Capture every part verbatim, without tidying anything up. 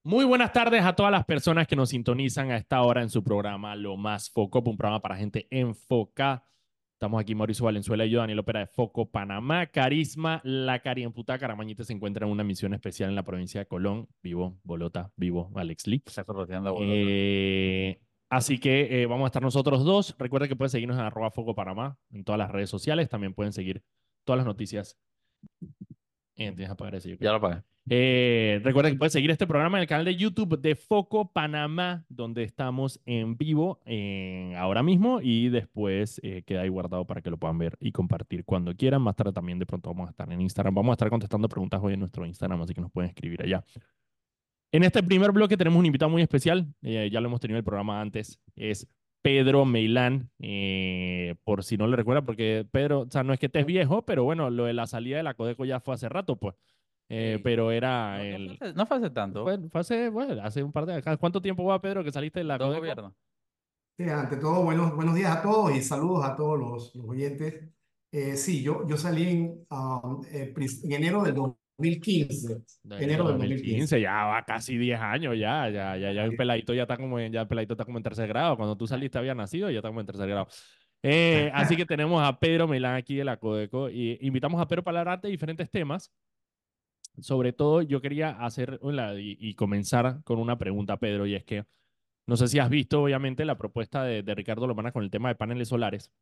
Muy buenas tardes a todas las personas que nos sintonizan a esta hora en su programa Lo Más Foco, un programa para gente enfocada. Estamos aquí Mauricio Valenzuela y yo, Daniel Opera de Foco Panamá. Carisma, la Cariamputa Caramañita se encuentra en una misión especial en la provincia de Colón. Vivo, Bolota, vivo, Alex Lee. Está correteando a Bolota. Eh, así que eh, vamos a estar nosotros dos. Recuerden que pueden seguirnos en arroba Foco Panamá en todas las redes sociales. También pueden seguir todas las noticias. Eh, tienes que apagar ese, yo Ya creo. lo pagué. Eh, recuerden que pueden seguir este programa en el canal de YouTube de Foco Panamá, donde estamos en vivo eh, ahora mismo y después eh, queda ahí guardado para que lo puedan ver y compartir cuando quieran. Más tarde también de pronto vamos a estar en Instagram. Vamos a estar contestando preguntas hoy en nuestro Instagram, así que nos pueden escribir allá. En este primer bloque tenemos un invitado muy especial, eh, ya lo hemos tenido en el programa antes, es Pedro Meilán, eh, por si no le recuerda, porque Pedro, o sea, no es que estés viejo, pero bueno, lo de la salida de la Codeco ya fue hace rato, pues. Eh, Ey, pero era no, no fue el... hace, no fue hace tanto. Fue, fue hace, bueno, hace un par de... ¿Cuánto tiempo va, Pedro, que saliste de la Dos Codeco? gobiernos. Sí, ante todo, buenos, buenos días a todos y saludos a todos los, los oyentes. Eh, sí, yo, yo salí en, um, eh, prin- en enero del dos mil quince. De enero Enero de del dos mil quince. dos mil quince, ya va casi diez años, ya, ya, ya, ya un peladito ya está como en, ya el peladito está como en tercer grado. Cuando tú saliste había nacido, ya está como en tercer grado. Eh, así que tenemos a Pedro Meilán aquí de la Codeco y invitamos a Pedro para hablar de diferentes temas. Sobre todo, yo quería hacer una, y, y comenzar con una pregunta, Pedro, y es que no sé si has visto, obviamente, la propuesta de, de Ricardo Lomana con el tema de paneles solares.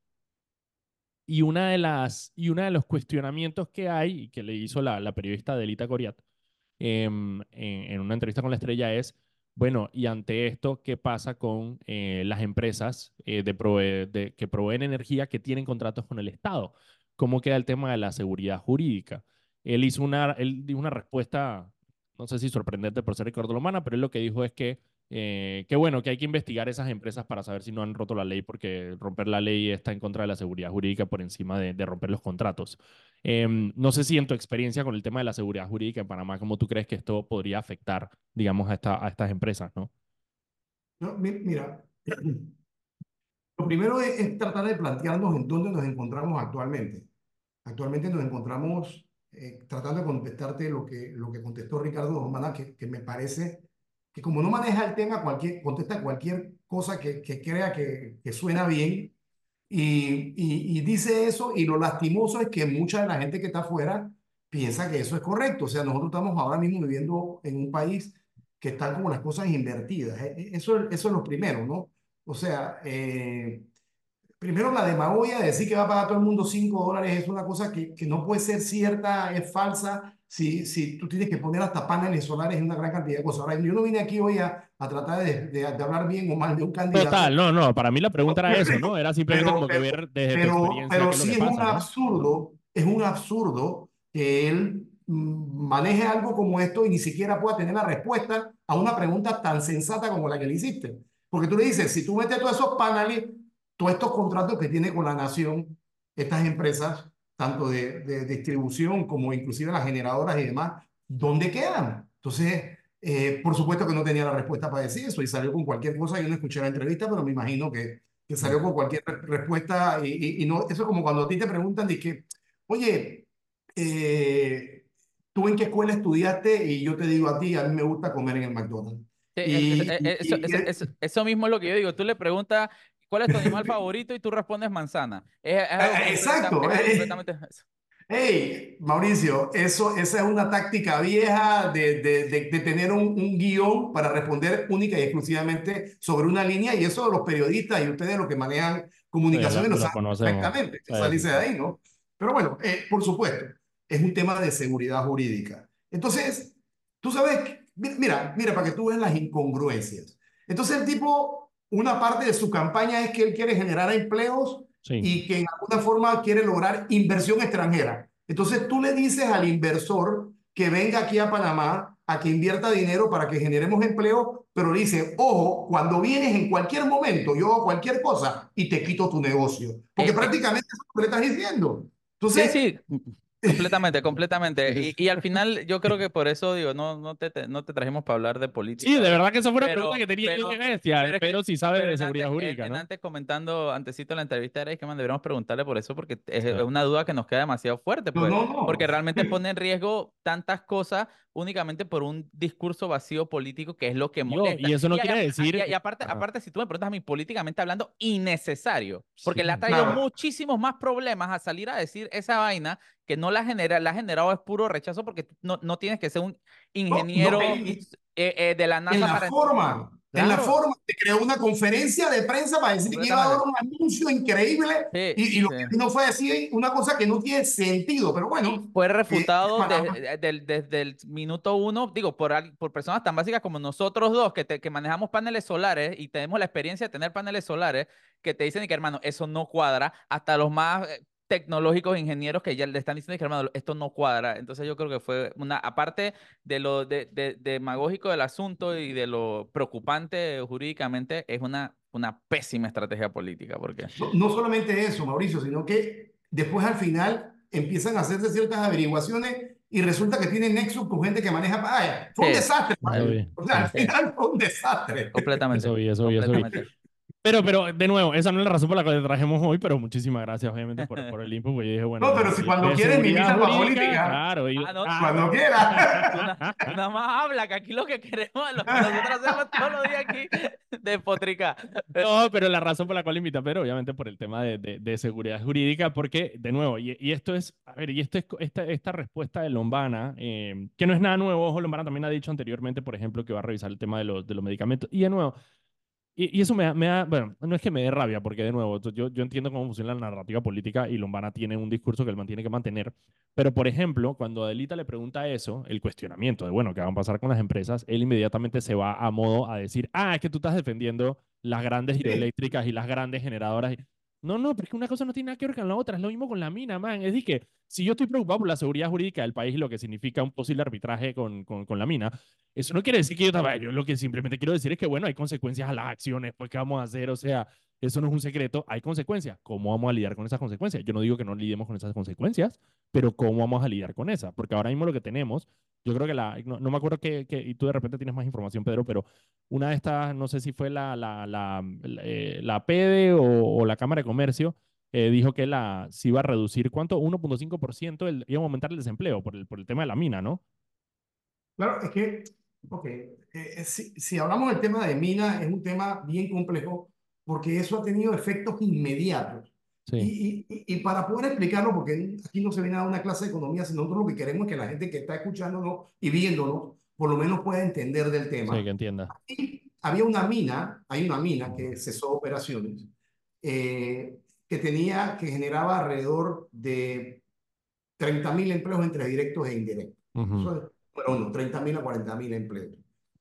Y una de las, y uno de los cuestionamientos que hay, y que le hizo la, la periodista Delita Coriat eh, en, en, una entrevista con La Estrella es, bueno, y ante esto, ¿qué pasa con eh, las empresas eh, de prove de, que proveen energía que tienen contratos con el Estado? ¿Cómo queda el tema de la seguridad jurídica? Él hizo una, él dio una respuesta, no sé si sorprendente por ser Ricardo Lomana, pero él lo que dijo es que eh, que bueno, que hay que investigar esas empresas para saber si no han roto la ley, porque romper la ley está en contra de la seguridad jurídica por encima de, de romper los contratos. Eh, no sé si en tu experiencia con el tema de la seguridad jurídica en Panamá, ¿cómo tú crees que esto podría afectar, digamos, a, esta, a estas empresas, ¿no? No, mi- mira, lo primero es, es tratar de plantearnos en dónde nos encontramos actualmente. Actualmente nos encontramos eh, tratando de contestarte lo que, lo que contestó Ricardo Romana, que, que me parece que como no maneja el tema, cualquier, contesta cualquier cosa que, que crea que, que suena bien. Y, y, y dice eso, y lo lastimoso es que mucha de la gente que está afuera piensa que eso es correcto. O sea, nosotros estamos ahora mismo viviendo en un país que están como las cosas invertidas. Eh, eh, Eso, eso es lo primero, ¿no? O sea, eh, primero la demagogia de decir que va a pagar todo el mundo cinco dólares es una cosa que, que no puede ser cierta, es falsa. Si, si tú tienes que poner hasta paneles solares en una gran cantidad de cosas. Ahora, yo no vine aquí hoy a, a tratar de, de, de hablar bien o mal de un Total, candidato. no, no, para mí la pregunta era eso, ¿no? Era simplemente Pero, como que pero, ver desde tu pero, experiencia pero qué es lo sí que es un pasa, ¿no? absurdo, es un absurdo que él mm, maneje algo como esto y ni siquiera pueda tener la respuesta a una pregunta tan sensata como la que le hiciste. Porque tú le dices, si tú metes todos esos paneles, todos estos contratos que tiene con la nación, estas empresas, tanto de, de distribución como inclusive las generadoras y demás, ¿dónde quedan? Entonces, eh, por supuesto que no tenía la respuesta para decir eso y salió con cualquier cosa. Yo no escuché la entrevista, pero me imagino que que Mm. salió con cualquier re- respuesta y, y- y no, eso es como cuando a ti te preguntan de que, oye, eh, ¿tú en qué escuela estudiaste? Y yo te digo a ti, a mí me gusta comer en el McDonald's. Sí, es- es- Y, es- eso, y- y- eso, eso- eso mismo es lo que yo digo. Tú le preguntas cuál es tu animal favorito y tú respondes manzana. Es, es algo completa, exacto. es algo eh, completamente eso. Hey, Mauricio, eso, esa es una táctica vieja de, de, de, de tener un, un guión para responder única y exclusivamente sobre una línea, y eso los periodistas y ustedes los que manejan Sí, lo, comunicaciones lo lo saben conocemos. perfectamente, que Sí, sí, salirse de sí. ahí, ¿no? Pero bueno, eh, por supuesto, es un tema de seguridad jurídica. Entonces, tú sabes, mi- mira, mira, para que tú veas las incongruencias. Entonces el tipo, una parte de su campaña es que él quiere generar empleos Sí. y que en alguna forma quiere lograr inversión extranjera. Entonces tú le dices al inversor que venga aquí a Panamá a que invierta dinero para que generemos empleo, pero le dice, ojo, cuando vienes en cualquier momento, yo hago cualquier cosa y te quito tu negocio. Porque Eh, eh, prácticamente eso es lo que le estás diciendo. sí, Entonces, sí, completamente, completamente. Y, y al final yo creo que por eso digo, no, no te, te- no te trajimos para hablar de Sí, política de hoy, verdad que esa fue una pregunta pero, que tenía yo de pero, bestia, pero es que, pero si sabes pero de en seguridad antes, en, jurídica, en ¿no? antes comentando, antesito en la entrevista era que man, deberíamos preguntarle por eso, porque es, Sí. es una duda que nos queda demasiado fuerte, no, pues, no, porque no. realmente pone en riesgo tantas cosas únicamente por un discurso vacío político que es lo que molesta. Yo, y eso no y, quiere y, decir... y, y aparte, Ajá. aparte, si tú me preguntas a mí, políticamente hablando, innecesario, porque Sí, le ha traído Claro. muchísimos más problemas a salir a decir esa vaina que no la genera, la ha generado es puro rechazo porque no, no tienes que ser un No, no, ingeniero y- eh, eh, de la En NASA la para... forma, en la Claro, forma, te creó una conferencia de prensa para decir que iba a dar completamente. un anuncio increíble Sí, y, y lo sí. que vino fue decir una cosa que no tiene sentido, pero Y bueno, fue eh, refutado Panamá, desde, desde, desde el minuto uno, digo, por, al- por personas tan básicas como nosotros dos, que, te- que manejamos paneles solares y tenemos la experiencia de tener paneles solares, que te dicen que, hermano, eso no cuadra, hasta los más eh, tecnológicos ingenieros que ya le están diciendo que, hermano, esto no cuadra. Entonces yo creo que fue una, aparte de lo de, de- demagógico del asunto y de lo preocupante jurídicamente, es una, una pésima estrategia política, porque... no, no solamente eso, Mauricio, sino que después al final empiezan a hacerse ciertas averiguaciones y resulta que tienen nexo con gente que maneja, ah, fue un Sí, desastre para eso ellos. vi, O sea, sí. al sí, final fue un desastre. Eso completamente, vi, eso vi, eso vi. completamente. Pero, pero, de nuevo, esa no es la razón por la cual te trajimos hoy, pero muchísimas gracias, obviamente, por, por el input, porque yo dije, bueno, No, de, pero si de- cuando de quieren me seguridad invitan para jurídica, política, claro. Y, Ah, no, ah, cuando tú, quiera. na- tú nada más habla, que aquí lo que queremos es lo que nosotros hacemos todos los días aquí de potrica. no, pero la razón por la cual invita a Pedro, obviamente, por el tema de, de, de seguridad jurídica, porque, de nuevo, y, y esto es, a ver, y esto es, esta, esta respuesta de Lombana, eh, que no es nada nuevo, ojo, Lombana también ha dicho anteriormente, por ejemplo, que va a revisar el tema de los, de los medicamentos, y de nuevo, Y, y eso me da, me da, bueno, no es que me dé rabia, porque de nuevo, yo, yo entiendo cómo funciona la narrativa política y Lombana tiene un discurso que él mantiene que mantener, pero por ejemplo, cuando Adelita le pregunta eso, el cuestionamiento de, bueno, ¿qué va a pasar con las empresas? Él inmediatamente se va a modo a decir, ah, es que tú estás defendiendo las grandes Sí. hidroeléctricas y las grandes generadoras. No, no, pero es que una cosa no tiene nada que ver con la otra, es lo mismo con la mina, man. Es decir, que si yo estoy preocupado por la seguridad jurídica del país y lo que significa un posible arbitraje con, con, con la mina, eso no quiere decir que yo estaba, yo lo que simplemente quiero decir es que, bueno, hay consecuencias a las acciones, pues, ¿qué vamos a hacer? O sea, eso no es un secreto, hay consecuencias. ¿Cómo vamos a lidiar con esas consecuencias? Yo no digo que no lidiemos con esas consecuencias, pero ¿cómo vamos a lidiar con esas? Porque ahora mismo lo que tenemos, yo creo que la, no, no me acuerdo que, que, y tú de repente tienes más información, Pedro, pero una de estas, no sé si fue la, la, la, la, eh, la P D E o, o la Cámara de Comercio, eh, dijo que la, se iba a reducir, ¿cuánto? uno punto cinco por ciento, el, iba a aumentar el desempleo por el, por el tema de la mina, ¿no? Claro, es que, ok, eh, eh, si, si hablamos del tema de mina, es un tema bien complejo porque eso ha tenido efectos inmediatos. Sí, Y, y, y para poder explicarlo, porque aquí no se viene a dar una clase de economía, sino nosotros lo que queremos es que la gente que está escuchándonos y viéndonos, por lo menos pueda entender del sí, que tema. entienda. Y había una mina, hay una mina que cesó operaciones, eh, que tenía, que generaba alrededor de treinta mil empleos entre directos e indirectos. Ujú. Eso es, bueno, uno, treinta mil a cuarenta mil empleos.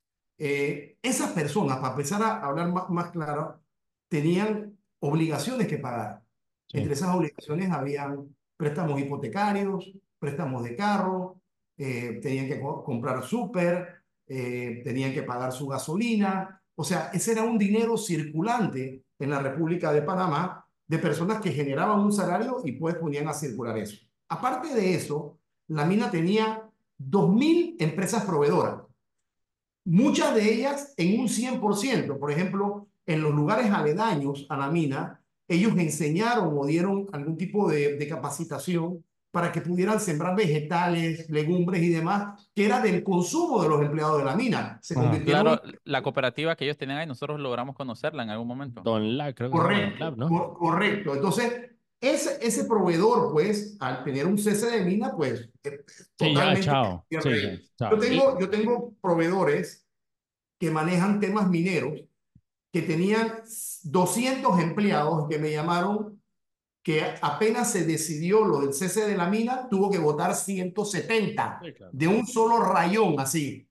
Eh, esas personas, para empezar a hablar más, más claro, tenían obligaciones que pagar. Sí. Entre esas obligaciones habían préstamos hipotecarios, préstamos de carro, eh, tenían que co comprar súper, eh, tenían que pagar su gasolina. O sea, ese era un dinero circulante en la República de Panamá de personas que generaban un salario y pues ponían a circular eso. Aparte de eso, la mina tenía dos mil empresas proveedoras, muchas de ellas en un cien por ciento. Por ejemplo, en los lugares aledaños a la mina, ellos enseñaron o dieron algún tipo de, de capacitación para que pudieran sembrar vegetales, legumbres y demás, que era del consumo de los empleados de la mina. Se Ajá. convirtieron Claro, en... la cooperativa que ellos tenían ahí, nosotros logramos conocerla en algún momento. Don Lab, creo que se llama Don Correcto, Lab, ¿no? cor correcto. Entonces, ese, ese proveedor, pues, al tener un cese de mina, pues, eh, Sí, ya, totalmente chao. pierde Sí, sí, ahí. Yo chao. Y, tengo, yo tengo proveedores que manejan temas mineros que tenían doscientos empleados que me llamaron que apenas se decidió lo del cese de la mina, tuvo que votar ciento setenta sí, claro. de un solo rayón así.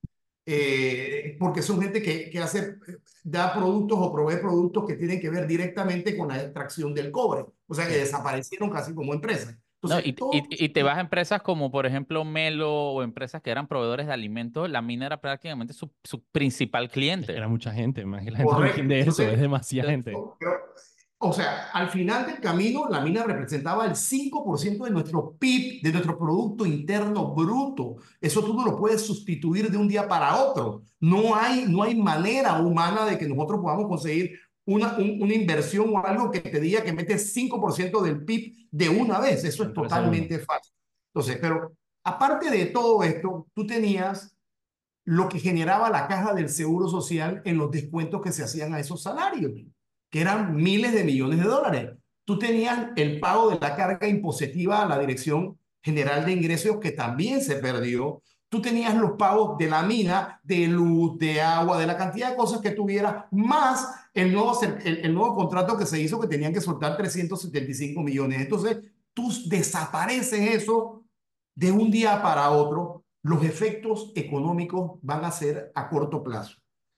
Eh, porque son gente que, que hace, da productos o provee productos que tienen que ver directamente con la extracción del cobre. O sea que Sí. desaparecieron casi como empresa. No, Entonces, y, todo... y, y te vas a empresas como, por ejemplo, Melo o empresas que eran proveedores de alimentos, la mina era prácticamente su, su principal Es que cliente. era mucha gente, más que la gente no Correcto. entiende eso, es Entonces, demasiada gente. pero, o sea, al final del camino, la mina representaba el cinco por ciento de nuestro P I B, de nuestro Producto Interno Bruto. Eso tú no lo puedes sustituir de un día para otro. No hay, no hay manera humana de que nosotros podamos conseguir una, un, una inversión o algo que te diga que metes cinco por ciento del P I B de una vez. Eso es Entre segundo. totalmente fácil. Entonces, pero Aparte de todo esto, tú tenías lo que generaba la caja del Seguro Social en los descuentos que se hacían a esos salarios, que eran miles de millones de dólares. Tú tenías el pago de la carga impositiva a la Dirección General de Ingresos, que también se perdió. Tú tenías los pagos de la mina, de luz, de agua, de la cantidad de cosas que tuvieras, más el nuevo, el, el nuevo contrato que se hizo, que tenían que soltar trescientos setenta y cinco millones. Entonces, tú desapareces eso de un día para otro. Los efectos económicos van a ser a corto plazo.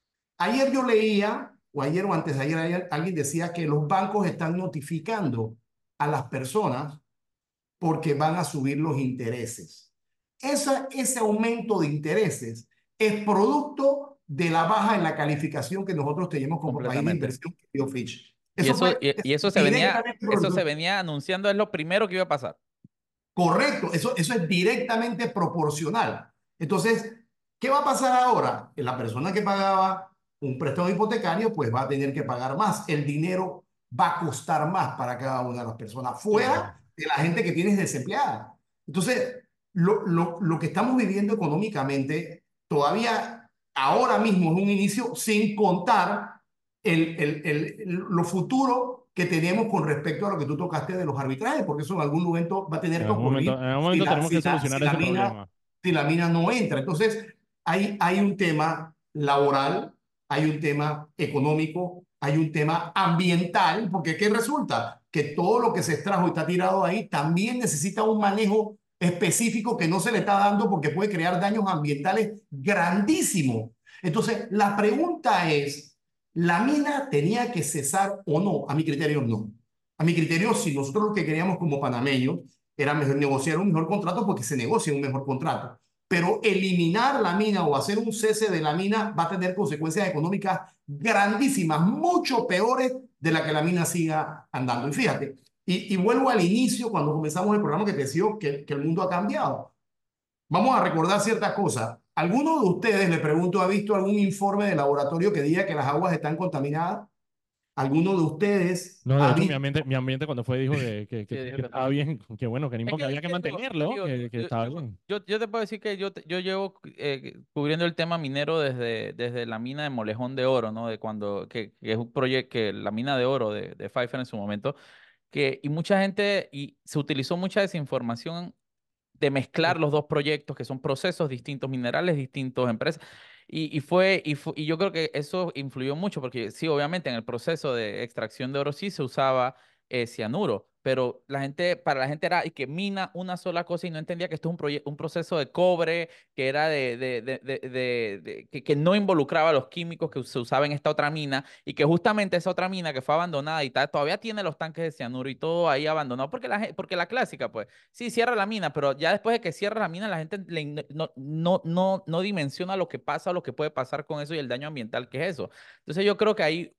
Ayer yo leía, o ayer o antes de ayer, ayer, alguien decía que los bancos están notificando a las personas porque van a subir los intereses. Esa, ese aumento de intereses es producto de la baja en la calificación que nosotros tenemos como país de Completamente. inversión que dio Fitch. Y Eso eso, fue y, y eso se venía, directamente eso se producto. venía anunciando, es lo primero que iba a pasar. Correcto, eso, eso es directamente proporcional. Entonces, ¿qué va a pasar ahora? La persona que pagaba un préstamo hipotecario, pues va a tener que pagar más. El dinero va a costar más para cada una de las personas, Claro. fuera de la gente que tienes desempleada. Entonces, lo, lo, lo que estamos viviendo económicamente, todavía ahora mismo es un inicio sin contar el, el, el, lo futuro que tenemos con respecto a lo que tú tocaste de los arbitrajes, porque eso en algún momento va a tener En que algún momento, ocurrir en algún si momento la, tenemos que si la, si solucionar la ese mina, problema. si la mina no entra. Entonces, hay, hay un tema laboral, hay un tema económico, hay un tema ambiental, porque ¿qué resulta? Que todo lo que se extrajo y está tirado ahí también necesita un manejo específico que no se le está dando porque puede crear daños ambientales grandísimos. Entonces, la pregunta es, ¿la mina tenía que cesar o no? A mi criterio, no. A mi criterio, si nosotros lo que queríamos como panameños era mejor negociar un mejor contrato, porque se negocia un mejor contrato. Pero eliminar la mina o hacer un cese de la mina va a tener consecuencias económicas grandísimas, mucho peores de la que la mina siga andando. Y fíjate, y, y vuelvo al inicio cuando comenzamos el programa que te decía que, que el mundo ha cambiado. Vamos a recordar ciertas cosas. ¿Alguno de ustedes, le pregunto, ha visto algún informe de laboratorio que diga que las aguas están contaminadas? ¿Alguno de ustedes No, de ha hecho, mi visto? ambiente, mi ambiente cuando fue dijo que, que, que, Sí, dijo que que estaba no. bien, que bueno, que, ni Es modo, que que, había que que digo, mantenerlo, digo, que, que yo, estaba yo, bien. yo, yo te puedo decir que yo, te- yo llevo eh, cubriendo el tema minero desde, desde la mina de Molejón de Oro, ¿no? De cuando, que, que es un proyecto, que la mina de oro de, de Pfeiffer en su momento, que, y mucha gente, y se utilizó mucha desinformación de mezclar los dos proyectos, que son procesos distintos, minerales distintos, empresas. Y, y fue, y, fu- y yo creo que eso influyó mucho, porque sí, obviamente en el proceso de extracción de oro sí se usaba eh, cianuro, pero la gente, para la gente era y que mina una sola cosa y no entendía que esto es un, proye- un proceso de cobre, que era de, de, de, de- de- de- que, que no involucraba los químicos que se usaban en esta otra mina, y que justamente esa otra mina que fue abandonada y tal, todavía tiene los tanques de cianuro y todo ahí abandonado, porque la, gen- porque la clásica, pues. Sí, cierra la mina, pero ya después de que cierra la mina, la gente le igno- no, no, no, no dimensiona lo que pasa o lo que puede pasar con eso y el daño ambiental que es eso. Entonces yo creo que ahí,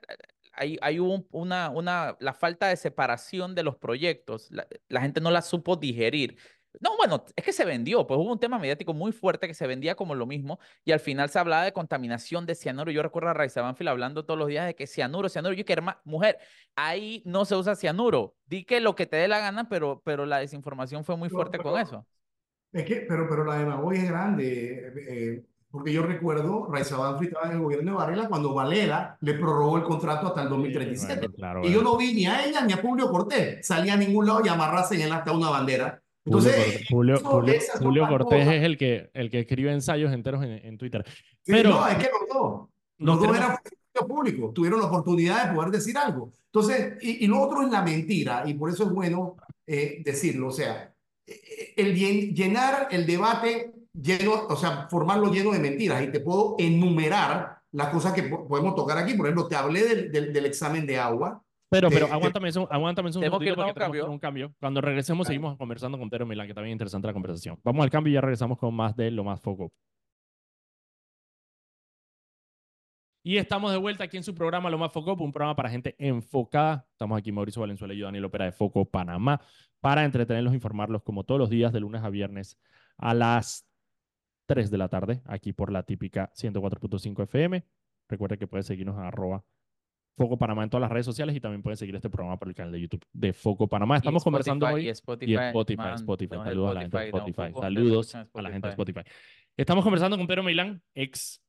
ahí, ahí hubo un- una, una, la falta de separación de los proyectos. La, la gente no la supo digerir. No, bueno, es que se vendió, pues hubo un tema mediático muy fuerte que se vendía como lo mismo y al final se hablaba de contaminación de cianuro. Yo recuerdo a Raiza Banfield hablando todos los días de que cianuro, cianuro. Yo que hermano, mujer, ahí no se usa cianuro. Di que lo que te dé la gana, pero, pero la desinformación fue muy Pero, fuerte con pero, eso. es que, pero, pero la demagogia es grande, eh, porque yo recuerdo, Raiza Banfield estaba en el gobierno de Varela cuando Varela le prorrogó el contrato hasta el dos mil treinta Sí, y bueno, siete claro, Y yo bueno. no vi ni a ella ni a Julio Cortés salía a ningún lado y amarrarse en el acta una bandera. Julio, Entonces, Cortés, Julio, eso, Julio, esas son Julio las Cortés cosas. es el que, el que escribe ensayos enteros en, en Twitter. Sí, no, Pero es que los dos, nos los dos tenemos, eran funcionarios públicos, tuvieron la oportunidad de poder decir algo. Entonces, y, y lo otro es la mentira, y por eso es bueno eh, decirlo. O sea, eh, el llen- llenar el debate lleno, o sea, formarlo lleno de mentiras, y te puedo enumerar las cosas que po- podemos tocar aquí. Por ejemplo, te hablé del, del, del examen de agua. pero, pero Te, te- aguántame eso, aguántame eso un Tenemos que segundito irnos a porque un tenemos que ir a cambio. un cambio. Cuando regresemos seguimos conversando con Pedro Milán, que también es interesante la conversación. Vamos al cambio y ya regresamos con más de Lo Más Foco. Y estamos de vuelta aquí en su programa Lo Más Foco, un programa para gente enfocada. Estamos aquí Mauricio Valenzuela y yo, Daniel Opera de Foco Panamá, para entretenerlos, informarlos como todos los días de lunes a viernes a las tres de la tarde, aquí por la típica ciento cuatro punto cinco F M. Recuerda que puedes seguirnos en arroba Foco Panamá en todas las redes sociales y también pueden seguir este programa por el canal de YouTube de Foco Panamá. Estamos y conversando Spotify, hoy. y Spotify, Y Spotify, man, Spotify. tenemos el Saludos a la gente de Spotify, tenemos Spotify. pocos que lo Saludos escuchan en a la gente de Spotify. Spotify. Estamos conversando con Pedro Milán, ex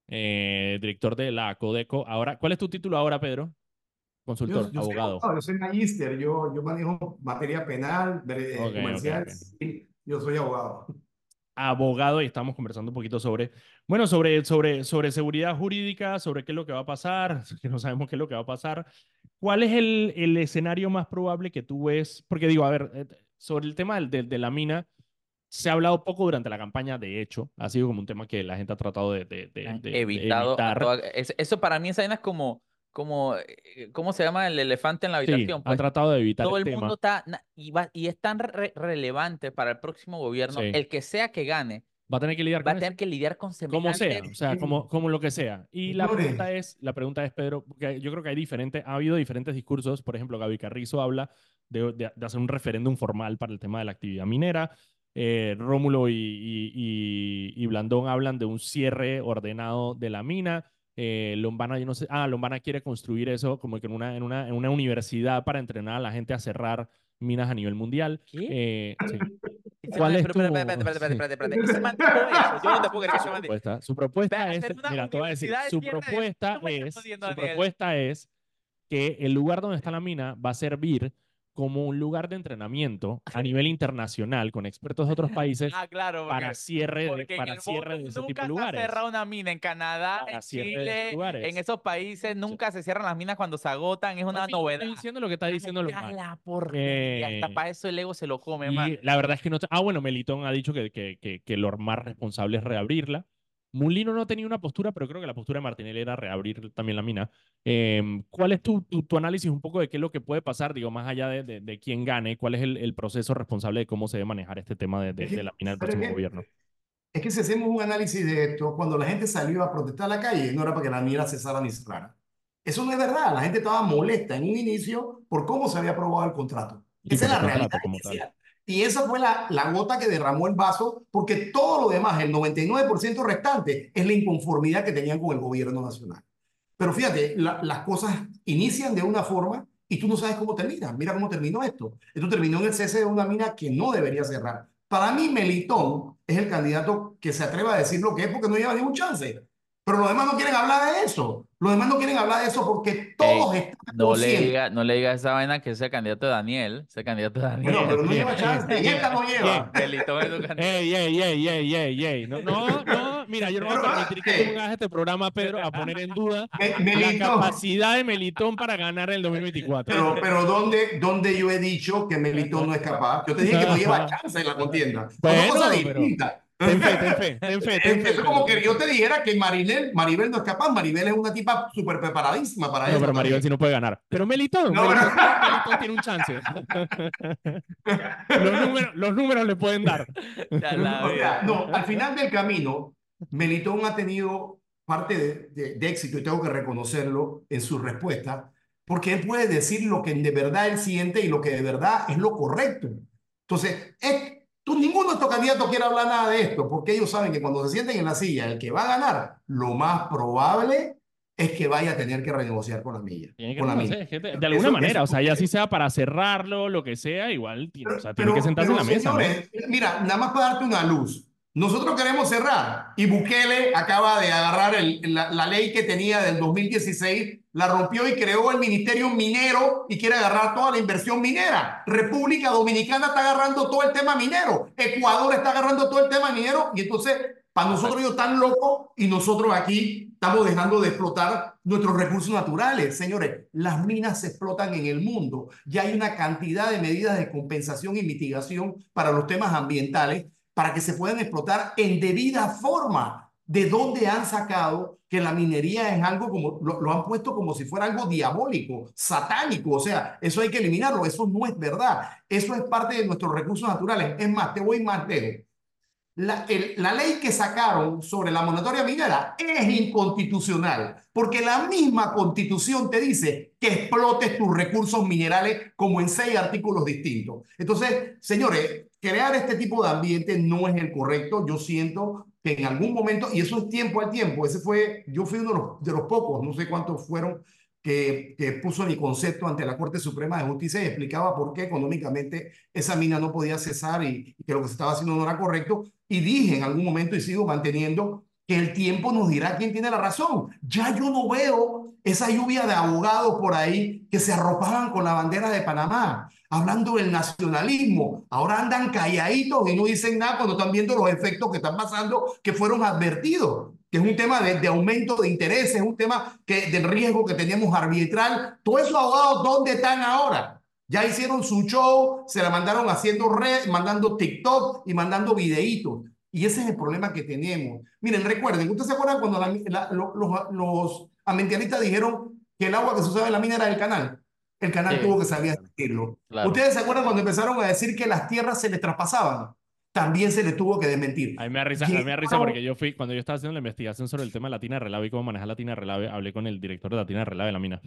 eh, director de la Codeco. Ahora, ¿cuál es tu título ahora, Pedro? Consultor, Yo, yo soy abogado. abogado, yo soy magíster, yo, yo manejo materia penal, de- eh, Ok, ok, comercial, ok. civil, yo soy abogado. Abogado y estamos conversando un poquito sobre, bueno, sobre, sobre, sobre seguridad jurídica, sobre qué es lo que va a pasar, que no sabemos qué es lo que va a pasar. ¿Cuál es el, el escenario más probable que tú ves? Porque digo, a ver, eh, sobre el tema del, del- de la mina, se ha hablado poco durante la campaña, de hecho, ha sido como un tema que la gente ha tratado de, de, de, Han de- de evitado a evitar. toda... es- eso para mí esa vaina es como, como, eh, ¿cómo se llama el elefante en la Sí, habitación? han Pues tratado de evitar todo el el mundo tema. está, na- y, va- y es tan re- relevante para el próximo gobierno, Sí, el que sea que gane, va a tener que lidiar va con a eso. tener que lidiar con Como semejante... sea, o sea, como, como lo que sea. Y la Señores, pregunta es, la pregunta es, Pedro, porque yo creo que hay diferentes, ha habido diferentes discursos. Por ejemplo, Gaby Carrizo habla de, de- de hacer un referéndum formal para el tema de la actividad minera. Eh, Rómulo y, y, y- y Blandón hablan de un cierre ordenado de la mina. Eh, Lombana, yo no sé, ah, Lombana quiere construir eso como que en una, en una, en una universidad para entrenar a la gente a cerrar minas a nivel mundial. ¿Qué? Eh, sí. Ese ¿Cuál man- es pero, tu...? espérate, espérate, espérate, Sí. espérate, espérate. Ese man dijo eso. Yo no te puedo creer que Su ese man dijo. propuesta, su Va a propuesta es, hacer una mira, te voy a decir, universidad de su cierre de... propuesta No me estás es, jodiendo, su Daniel. propuesta es que el lugar donde está la mina va a servir como un lugar de entrenamiento a nivel internacional con expertos de otros países Ah, claro, para porque, cierre de, porque en para el cierre mundo de ese tipo nunca de se ha lugares. cerrado una mina. En Canadá, Para en cierre de esos Chile, en lugares. esos países Sí. nunca se cierran las minas cuando se agotan. Es No, una sí, yo novedad. estoy diciendo lo que está diciendo Ay, los a más. la porquería. Hasta Eh, para eso el ego se lo come, man. y la verdad es que no... te- Ah, bueno, Melitón ha dicho que, que, que, que lo más responsable es reabrirla. Mulino no tenía una postura, pero creo que la postura de Martinelli era reabrir también la mina. Eh, ¿cuál es tu, tu, tu análisis un poco de qué es lo que puede pasar, digo, más allá de, de, de quién gane? ¿Cuál es el, el proceso responsable de cómo se debe manejar este tema de, de, es de que, la mina del ¿sabe próximo qué? gobierno? Es que si hacemos un análisis de esto, cuando la gente salió a protestar a la calle, no era para que la mina cesara ni cerrara. Eso no es verdad. La gente estaba molesta en un inicio por cómo se había aprobado el contrato. Y Esa por es el la realidad contrato como tal. inicial. Y esa fue la, la gota que derramó el vaso, porque todo lo demás, el noventa y nueve por ciento restante, es la inconformidad que tenían con el gobierno nacional. Pero fíjate, la, las cosas inician de una forma y tú no sabes cómo terminan. Mira cómo terminó esto. Esto terminó en el cese de una mina que no debería cerrar. Para mí, Melitón es el candidato que se atreve a decir lo que es porque no lleva ningún chance. Pero los demás no quieren hablar de eso. Los demás no quieren hablar de eso porque todos Ey, están no le conscientes. diga, no le diga esa vaina que es el candidato de Daniel. Ese candidato de Daniel. Bueno, pero Bien, no bien, lleva bien, chance. En bien, esta no bien. lleva. Melitón es su candidato. Ey, ey, ey, ey, ey, ey. No, no, no, mira, yo no voy a Pero, permitir que tú eh, pongas este programa, Pedro, a poner en duda Me- la Melitón. capacidad de Melitón para ganar el dos mil veinticuatro. Pero, pero ¿dónde, ¿dónde yo he dicho que Melitón no es capaz? Yo te dije que no lleva chance en la contienda. Son dos cosas Bueno, pero distintas. ten fe, ten fe, ten fe, ten fe, Eso es Pedro, como ten que yo fe. te dijera que Maribel, Maribel no es capaz. Maribel es una tipa súper preparadísima para Bueno, eso pero Maribel también. sí no puede ganar. Pero Melitón, No, pero... Melitón tiene, Melitón tiene un chance. Los números, los números le pueden dar. Ya la O sea, vida. no, al final del camino, Melitón ha tenido parte de, de- de éxito, y tengo que reconocerlo en su respuesta, porque él puede decir lo que de verdad él siente y lo que de verdad es lo correcto. Entonces, es, tú, ninguno de estos candidatos quiere hablar nada de esto, porque ellos saben que cuando se sienten en la silla, el que va a ganar, lo más probable es que vaya a tener que renegociar con la milla. Tiene que Con la reconocer, mina. es que de, de alguna Eso, manera, eso o sea, ya si sea para cerrarlo, lo que sea, igual, tiene- o sea, tiene que Pero, sentarse en pero la mesa, ¿no? señores, mira, nada más para darte una luz. Nosotros queremos cerrar y Bukele acaba de agarrar el, la, la ley que tenía del dos mil dieciséis, la rompió y creó el Ministerio Minero y quiere agarrar toda la inversión minera. República Dominicana está agarrando todo el tema minero. Ecuador está agarrando todo el tema minero y entonces para nosotros ellos están locos y nosotros aquí estamos dejando de explotar nuestros recursos naturales. Señores, las minas se explotan en el mundo. Ya hay una cantidad de medidas de compensación y mitigación para los temas ambientales para que se puedan explotar en debida forma. ¿De dónde han sacado que la minería es algo como, lo, lo han puesto como si fuera algo diabólico, satánico? O sea, eso hay que eliminarlo. Eso no es verdad. Eso es parte de nuestros recursos naturales. Es más, te voy más lejos. La, el, la ley que sacaron sobre la moratoria minera es inconstitucional, porque la misma constitución te dice que explotes tus recursos minerales como en seis artículos distintos. Entonces, señores, crear este tipo de ambiente no es el correcto. Yo siento que en algún momento, y eso es tiempo al tiempo, ese fue, yo fui uno de los, de los pocos, no sé cuántos fueron, que, que puso mi concepto ante la Corte Suprema de Justicia y explicaba por qué económicamente esa mina no podía cesar y, y que lo que se estaba haciendo no era correcto. Y dije en algún momento y sigo manteniendo que el tiempo nos dirá quién tiene la razón. Ya yo no veo esa lluvia de abogados por ahí que se arropaban con la bandera de Panamá, hablando del nacionalismo. Ahora andan calladitos y no dicen nada cuando están viendo los efectos que están pasando, que fueron advertidos, que es un tema de, de aumento de intereses, es un tema que, del riesgo que tenemos arbitral. Todos esos abogados, ¿dónde están ahora? Ya hicieron su show, se la mandaron haciendo red, mandando TikTok y mandando videitos. Y ese es el problema que tenemos. Miren, recuerden, ¿ustedes se acuerdan cuando la, la, los, los ambientalistas dijeron que el agua que se usaba en la mina era del canal? El canal Sí, tuvo que salir a decirlo. claro. ¿Ustedes se acuerdan cuando empezaron a decir que las tierras se les traspasaban? También se les tuvo que desmentir. A mí me da risa, a mí me da risa porque yo fui, cuando yo estaba haciendo la investigación sobre el tema de la tina de relave y cómo manejar la tina de relave, hablé con el director de la tina de relave de la mina.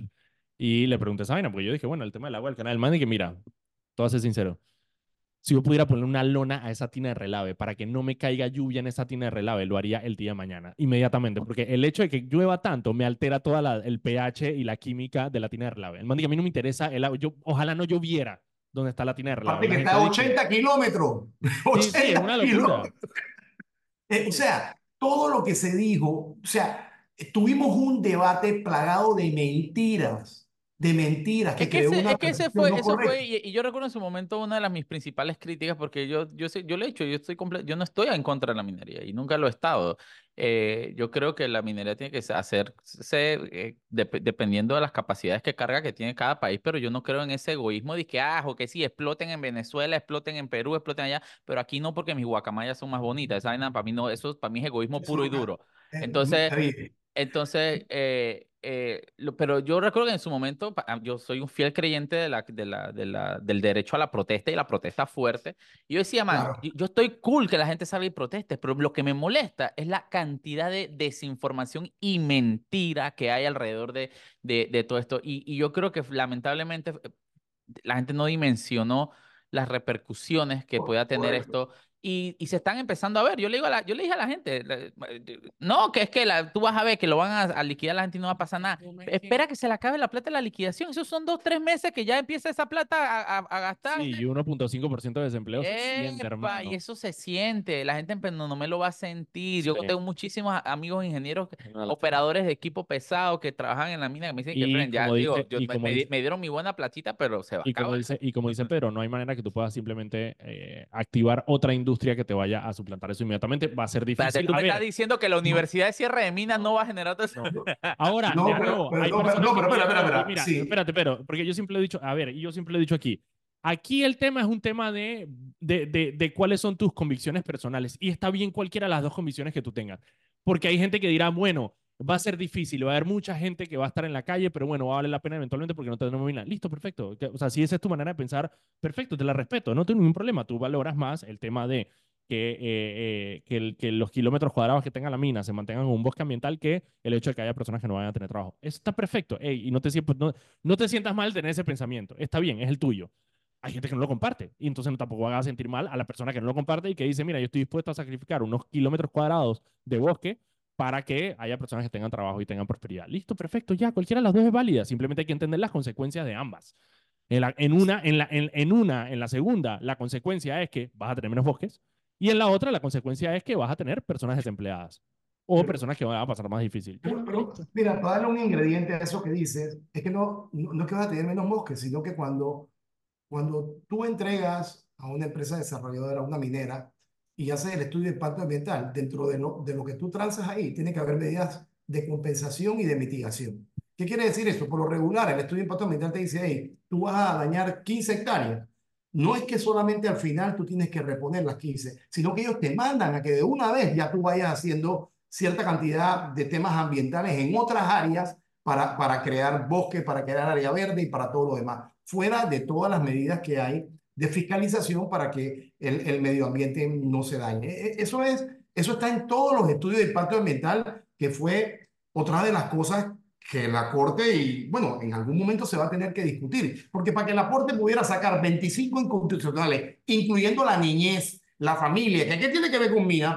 Y le pregunté esa vaina, porque yo dije, bueno, el tema del agua del canal del man, y que mira, todo a ser sincero, si yo pudiera poner una lona a esa tina de relave para que no me caiga lluvia en esa tina de relave, lo haría el día de mañana, inmediatamente, porque el hecho de que llueva tanto me altera toda la, el pH y la química de la tina de relave. El man dice, a mí no me interesa el agua, yo, ojalá no lloviera donde está la tina de relave. Aparte La que gente está a dice, ochenta kilómetros. sí, sí, es una ochenta locura. kilómetros. Eh, o sea, todo lo que se dijo, o sea, tuvimos un debate plagado de mentiras, de mentiras Es que que creó ese, una es que ese percepción fue, no eso correcta. fue, y, y yo recuerdo en su momento una de las mis principales críticas, porque yo, yo sé, yo le he dicho, yo estoy comple- yo no estoy en contra de la minería y nunca lo he estado. Eh, yo creo que la minería tiene que se- hacerse eh, dep- dependiendo de las capacidades que carga que tiene cada país, pero yo no creo en ese egoísmo de que, ah, o que sí, exploten en Venezuela, exploten en Perú, exploten allá, pero aquí no porque mis guacamayas son más bonitas. Esa vaina para mí no, eso para mí es egoísmo puro Eso, y ah, duro. eh, Entonces, está bien. entonces, eh, eh, lo- pero yo recuerdo que en su momento, pa- ah, yo soy un fiel creyente de la, de la, de la, del derecho a la protesta y la protesta fuerte. Y yo decía, man, Claro. yo, yo estoy cool que la gente salga y proteste, pero lo que me molesta es la cantidad de desinformación y mentira que hay alrededor de, de, de todo esto. Y, y yo creo que lamentablemente eh, la gente no dimensionó las repercusiones que pueda tener Correcto. esto y, y se están empezando a ver. Yo le digo a la, yo le dije a la gente, la- no, que es que la, tú vas a ver que lo van a, a liquidar la gente y no va a pasar nada. Espera que se le acabe la plata de la liquidación. Esos son dos, tres meses que ya empieza esa plata a, a, a gastar. Sí, y uno punto cinco por ciento de desempleo se siente, Epa, y hermano. eso se siente. La gente pues, no, no me lo va a sentir. Yo Sí, tengo muchísimos a- amigos ingenieros, una lástima. operadores de equipo pesado que trabajan en la mina que me dicen que, Y "Fren, ya, como digo, dice, yo, y me, como me di- dice, me dieron mi buena platita, pero se va a y como acabar." dice, y como dice Pedro, no hay manera que tú puedas simplemente eh, activar otra industria que te vaya a suplantar eso inmediatamente. Va a ser Espérate, difícil. tú A me estás ver, diciendo que la No, Universidad de Cierre de Minas no va a generar todo eso. no. Ahora, no, de pero, nuevo, pero, hay no, pero, personas no, que pero espera, espera, quieren, y espera. mira, Sí, espérate, pero, porque yo siempre lo he dicho, a ver, y yo siempre lo he dicho aquí, aquí el tema es un tema de, de, de, de cuáles son tus convicciones personales, y está bien cualquiera de las dos convicciones que tú tengas, porque hay gente que dirá, bueno, va a ser difícil, va a haber mucha gente que va a estar en la calle, pero bueno, va a valer la pena eventualmente porque no tenemos mina. Listo, perfecto. O sea, si esa es tu manera de pensar, perfecto, te la respeto, no tengo ningún problema. Tú valoras más el tema de que, eh, eh, que, el, que los kilómetros cuadrados que tenga la mina se mantengan en un bosque ambiental que el hecho de que haya personas que no vayan a tener trabajo. Eso está perfecto. Ey, y no te, sientas- no, no te sientas mal tener ese pensamiento. Está bien, es el tuyo. Hay gente que no lo comparte y entonces no tampoco van a sentir mal a la persona que no lo comparte y que dice, mira, yo estoy dispuesto a sacrificar unos kilómetros cuadrados de bosque para que haya personas que tengan trabajo y tengan prosperidad. Listo, perfecto, ya, cualquiera de las dos es válida. Simplemente hay que entender las consecuencias de ambas. En, la, en, una, en, la, en, en una, en la segunda, la consecuencia es que vas a tener menos bosques y en la otra, la consecuencia es que vas a tener personas desempleadas o pero, personas que van a pasar más difícil. Ya, pero, pero, listo. mira, para darle un ingrediente a eso que dices, es que no, no, no es que vas a tener menos bosques, sino que cuando Cuando tú entregas a una empresa desarrolladora, a una minera, y haces el estudio de impacto ambiental, dentro de lo, de lo que tú transas ahí, tiene que haber medidas de compensación y de mitigación. ¿Qué quiere decir esto? Por lo regular, el estudio de impacto ambiental te dice, hey, tú vas a dañar quince hectáreas. No es que solamente al final tú tienes que reponer las quince, sino que ellos te mandan a que de una vez ya tú vayas haciendo cierta cantidad de temas ambientales en otras áreas para, para crear bosque, para crear área verde y para todo lo demás, fuera de todas las medidas que hay de fiscalización para que el, el medio ambiente no se dañe. Eso, es, eso está en todos los estudios de impacto ambiental, que fue otra de las cosas que la Corte, y bueno, en algún momento se va a tener que discutir, porque para que la Corte pudiera sacar veinticinco inconstitucionales, incluyendo la niñez, la familia, que ¿qué tiene que ver con mina?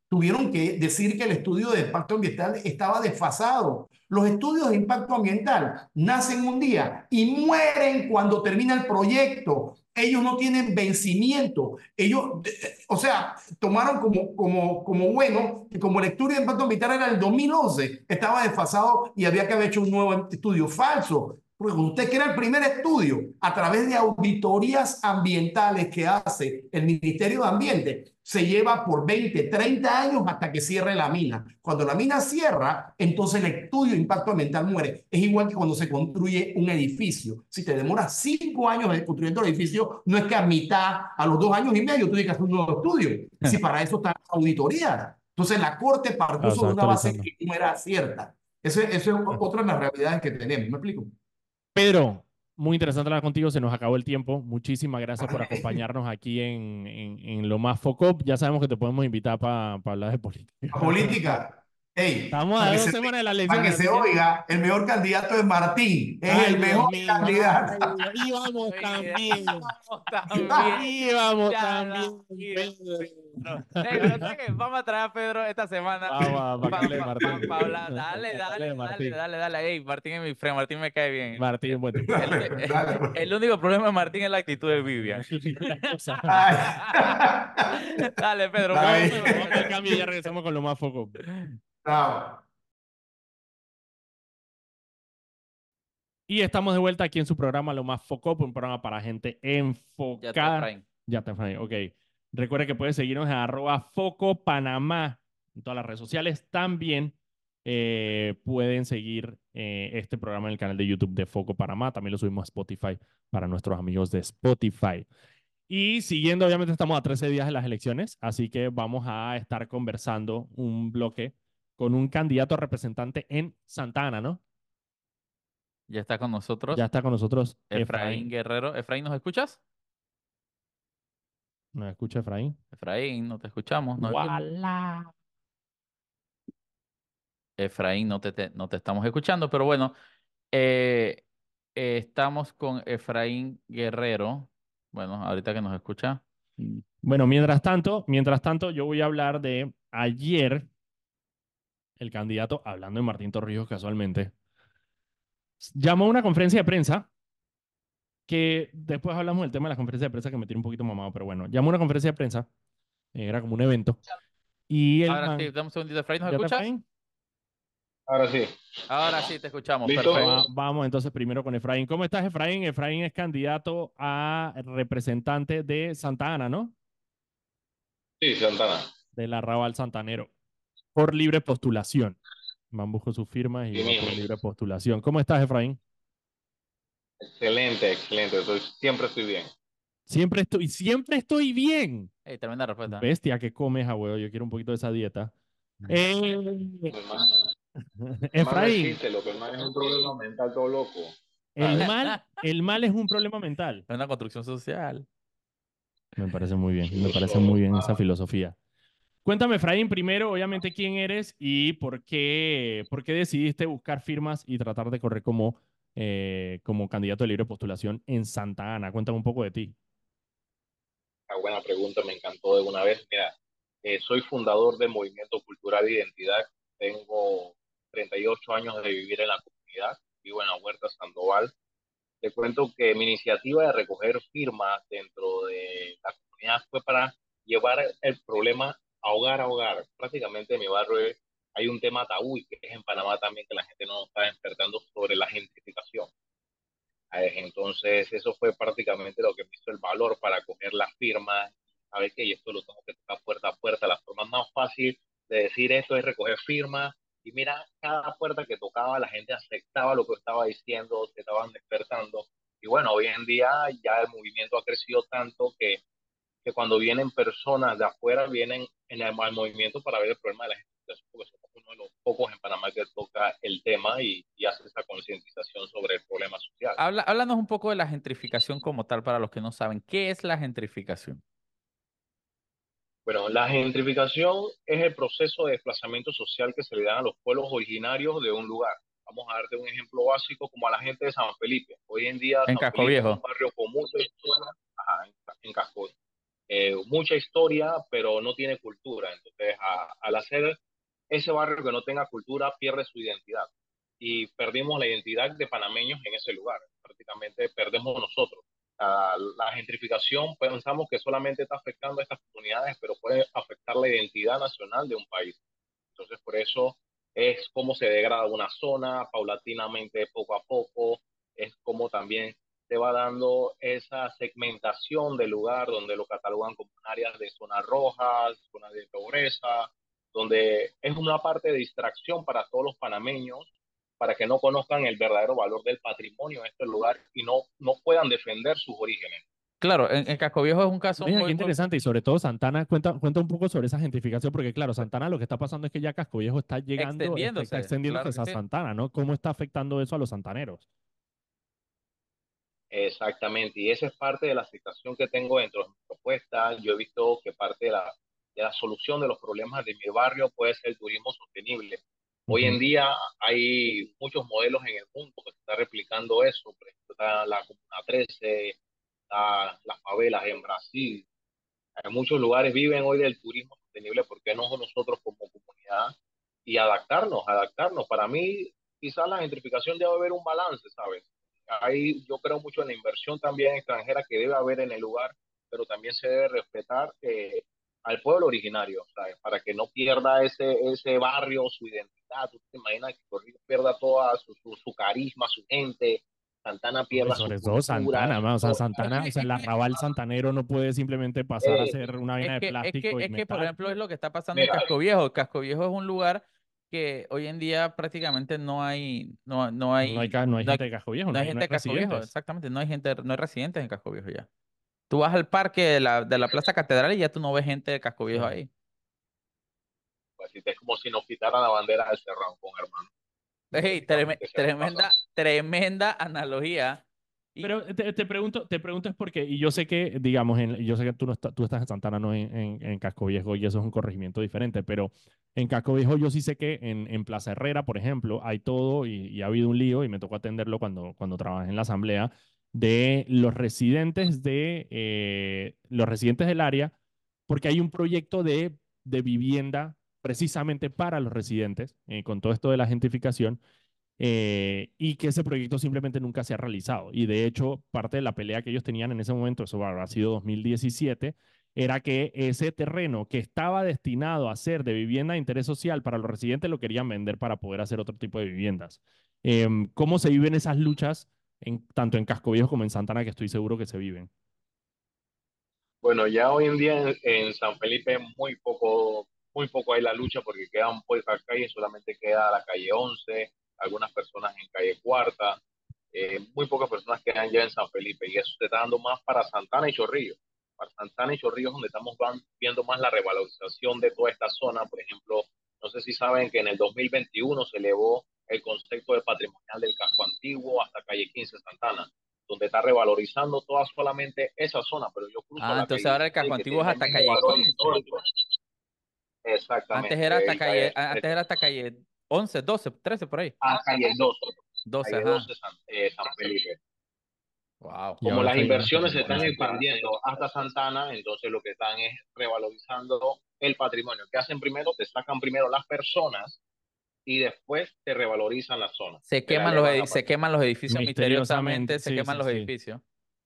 tuvieron que decir que el estudio de impacto ambiental estaba desfasado. Los estudios de impacto ambiental nacen un día y mueren cuando termina el proyecto. Ellos no tienen vencimiento. Ellos, o sea, tomaron como, como, como bueno que como el estudio de impacto ambiental era el dos mil once, estaba desfasado y había que haber hecho un nuevo estudio. Falso. Porque cuando usted crea el primer estudio a través de auditorías ambientales que hace el Ministerio de Ambiente, se lleva por veinte, treinta años hasta que cierre la mina. Cuando la mina cierra, entonces el estudio de impacto ambiental muere. Es igual que cuando se construye un edificio. Si te demora cinco años de construyendo el edificio, no es que a mitad, a los dos años y medio, tú digas un nuevo estudio. Si para eso está la auditoría. Entonces la Corte partió Ah, están sobre una base actualizando. que no era cierta. Eso, eso es otra de las realidades que tenemos. ¿Me explico? Pedro, muy interesante hablar contigo, se nos acabó el tiempo. Muchísimas gracias por acompañarnos aquí en, en, en Lo Más Focop. Ya sabemos que te podemos invitar para hablar de política. La política. Hey, Estamos para a que dos se, semanas de las para que elecciones, se así que... oiga, el mejor candidato es Martín. Es Ay, el Dios mejor mío. candidato. Ay, íbamos también. Vamos también. Íbamos Ya la también, vida, Pedro. Pedro. Ey, pero ¿sabes qué? Vamos a traer a Pedro esta semana. Vamos a Pa, para que hable de pa, Martín. pa, pa hablar. Dale, Para que hable dale, de dale, Martín. dale, dale. Ey, Martín es mi friend, Martín me cae bien. Martín es buen tipo. El, Dale, dale, pues. el único problema de Martín es la actitud de Vivian. Ay. Dale, Pedro, Está bueno, bien. Vamos al cambio y ya regresamos con Lo Más Foco. Chao. Y estamos de vuelta aquí en su programa Lo Más Foco, un programa para gente Ya está, enfocada. Efraín. Ya está, Efraín. Ok. Recuerde que puede seguirnos en arroba Foco Panamá en todas las redes sociales. También eh, pueden seguir eh, este programa en el canal de YouTube de Foco Panamá. También lo subimos a Spotify para nuestros amigos de Spotify. Y siguiendo, obviamente estamos a trece días de las elecciones, así que vamos a estar conversando un bloque con un candidato a representante en Santa Ana, ¿no? Ya está con Ya nosotros está con nosotros Efraín Efraín. Guerrero. Efraín, ¿nos escuchas? ¿Nos escucha Efraín? Efraín, no te escuchamos. No, ¡Wala! Efraín, no te, te- no te estamos escuchando, pero bueno, eh, eh, estamos con Efraín Guerrero. Bueno, ahorita que nos escucha. Bueno, mientras tanto, mientras tanto, yo voy a hablar de ayer, el candidato, hablando de Martín Torrijos casualmente, llamó a una conferencia de prensa, que después hablamos del tema de la conferencia de prensa que me tiene un poquito mamado, pero bueno, llamó a una conferencia de prensa, eh, era como un evento, y el Ahora sí, man, dame un segundito, Efraín, ¿nos ¿ya está escuchas? Efraín? Ahora sí. Ahora sí, te escuchamos, ¿Listo? perfecto. Va- vamos entonces primero con Efraín. ¿Cómo estás, Efraín? Efraín es candidato a representante de Santa Ana, ¿no? Sí, Santana. Del Arrabal Santanero, por libre postulación. Man buscó sus firmas y Sí va por mismo. libre postulación. ¿Cómo estás, Efraín? Excelente, excelente. Estoy- siempre estoy bien. Siempre estoy, siempre estoy bien. Ey, tremenda respuesta. Bestia, ¿qué comes, abuelo? Yo quiero un poquito de esa dieta. Eh, Mi hermano, mi hermano no Efraín, existe, lo que no es un problema mental todo loco. el mal, el mal es un problema mental. Es una construcción social. Me parece muy bien, me Yo parece solo, muy bien esa ah, filosofía. Cuéntame, Efraín, primero, obviamente, quién eres y por qué, por qué decidiste buscar firmas y tratar de correr como, eh, como candidato de libre postulación en Santa Ana. Cuéntame un poco de ti. una buena pregunta, me encantó de una vez. Mira, eh, soy fundador del Movimiento Cultural de Identidad. Tengo treinta y ocho años de vivir en la comunidad. Vivo en la Huerta Sandoval. Te cuento que mi iniciativa de recoger firmas dentro de la comunidad fue para llevar el problema a hogar a hogar. Prácticamente en mi barrio hay un tema tabú y que es en Panamá también que la gente no está despertando sobre la gentrificación. Eh, Entonces eso fue prácticamente lo que me hizo el valor para coger las firmas. ¿Sabes qué? Y esto lo tengo que tocar puerta a puerta. La forma más fácil de decir esto es recoger firmas. Y mira, cada puerta que tocaba la gente aceptaba lo que estaba diciendo, se estaban despertando. Y bueno, hoy en día ya el movimiento ha crecido tanto que, que cuando vienen personas de afuera, vienen en el, al movimiento para ver el problema de la gente, porque somos uno de los pocos en Panamá que toca el tema y, y hace esa concientización sobre el problema social. Habla, háblanos un poco de la gentrificación como tal para los que no saben. ¿Qué es la gentrificación? Bueno, la gentrificación es el proceso de desplazamiento social que se le da a los pueblos originarios de un lugar. Vamos a darte un ejemplo básico como a la gente de San Felipe. Hoy en día En San Casco Felipe es un Viejo. barrio con mucha historia, ajá, en, en Casco, eh, mucha historia, pero no tiene cultura. Entonces Entonces, a, al hacer ese barrio que no tenga cultura, pierde su identidad. Y perdimos la identidad de panameños en ese lugar. Prácticamente perdemos nosotros. Uh, la gentrificación pensamos que solamente está afectando a estas comunidades, pero puede afectar la identidad nacional de un país. Entonces, por eso es cómo se degrada una zona paulatinamente, poco a poco, es como también se va dando esa segmentación del lugar donde lo catalogan como áreas de zonas rojas, zonas de pobreza, donde es una parte de distracción para todos los panameños, para que no conozcan el verdadero valor del patrimonio de este lugar y no, no puedan defender sus orígenes. Claro, en, en Casco Viejo es un caso Mira, muy, qué muy... interesante. Y sobre todo Santana, cuenta, cuenta un poco sobre esa gentrificación, porque claro, Santana lo que está pasando es que ya Casco Viejo está llegando, está, está extendiéndose, extendiéndose claro que a sí. Santana, ¿no? ¿Cómo está afectando eso a los santaneros? Exactamente, y esa es parte de la situación que tengo dentro de mi propuesta. Yo he visto que parte de la, de la solución de los problemas de mi barrio puede ser el turismo sostenible. Hoy Ujú. en día hay muchos modelos en el mundo que se está replicando eso. Por ejemplo, está la Comuna trece, está las favelas en Brasil. En muchos lugares viven hoy del turismo sostenible. ¿Por qué no nosotros como comunidad? Y adaptarnos, adaptarnos. Para mí, quizás la gentrificación debe haber un balance, ¿sabes? Ahí yo creo mucho en la inversión también extranjera que debe haber en el lugar, pero también se debe respetar eh, al pueblo originario, ¿sabes? Para que no pierda ese, ese barrio, su identidad. Tú te imaginas que Corrientes pierda toda su, su, su carisma, su gente, Santana No, y pierda su sobre todo cultura, Santana, su ma, o sea, historia. Santana, o sea, el arrabal santanero no puede simplemente pasar a Eh, ser una Es vaina de que, es que, plástico y es que, por metal. ejemplo, es lo que está pasando en mira, Casco Viejo. Casco Viejo es un lugar que hoy en día prácticamente no hay, no, no No hay, hay, ca- no hay no hay, gente de Casco Viejo, no no hay hay, no gente hay de Casco Viejo, residentes. exactamente, no hay gente, no hay residentes en Casco Viejo ya. Tú vas al parque de la, de la Plaza Catedral y ya tú no ves gente de Casco Viejo Claro. ahí. pues, es como si nos quitaran la bandera del Cerrado, hermano. Ey, treme- Prácticamente se nos pasa. tremenda, tremenda analogía. Y Pero te, te pregunto, te pregunto es porque, y yo sé que, digamos, en, yo sé que tú, no estás, tú estás en Santana, no en, en, en Casco Viejo, y eso es un corregimiento diferente, pero en Casco Viejo yo sí sé que en, en Plaza Herrera, por ejemplo, hay todo, y, y ha habido un lío, y me tocó atenderlo cuando, cuando trabajé en la asamblea, de los residentes de, eh, los residentes del área, porque hay un proyecto de, de vivienda precisamente para los residentes, eh, con todo esto de la gentrificación, eh, y que ese proyecto simplemente nunca se ha realizado. Y de hecho, parte de la pelea que ellos tenían en ese momento, eso habrá sido dos mil diecisiete, era que ese terreno que estaba destinado a ser de vivienda de interés social para los residentes lo querían vender para poder hacer otro tipo de viviendas. Eh, ¿Cómo se viven esas luchas en, tanto en Casco Viejo como en Santana, que estoy seguro que se viven? Bueno, ya hoy en día en, en San Felipe muy poco, muy poco hay la lucha porque quedan pocas calles, solamente queda la calle once, algunas personas en calle Cuarta, eh, muy pocas personas quedan ya en San Felipe y eso se está dando más para Santana y Chorrillo. Para Santana y Chorrillo es donde estamos van, viendo más la revalorización de toda esta zona. Por ejemplo, no sé si saben que en el dos mil veintiuno se elevó el concepto de patrimonial del casco antiguo hasta calle quince Santana, donde está revalorizando toda solamente esa zona, pero yo cruzo ah, la entonces calle ahora el casco dieciséis que antiguo es tiene el hasta mismo calle valor quince. histórico. Antes era Exactamente, hasta el, el, calle, a- antes era hasta calle once, doce, trece por ahí. a calle doce, Doce, calle ajá. doce San, eh, San Felipe. Wow. Y Como ahora las está llegando hasta inversiones se calle están quince. expandiendo hasta Santana, entonces lo que están es revalorizando el patrimonio. ¿Qué hacen primero? Te sacan primero las personas y después te revalorizan la zona, Se te la queman los, elevan edi- la se patrimonio. queman los edificios Misteriosamente, misteriosamente, se sí, queman sí, los sí. edificios.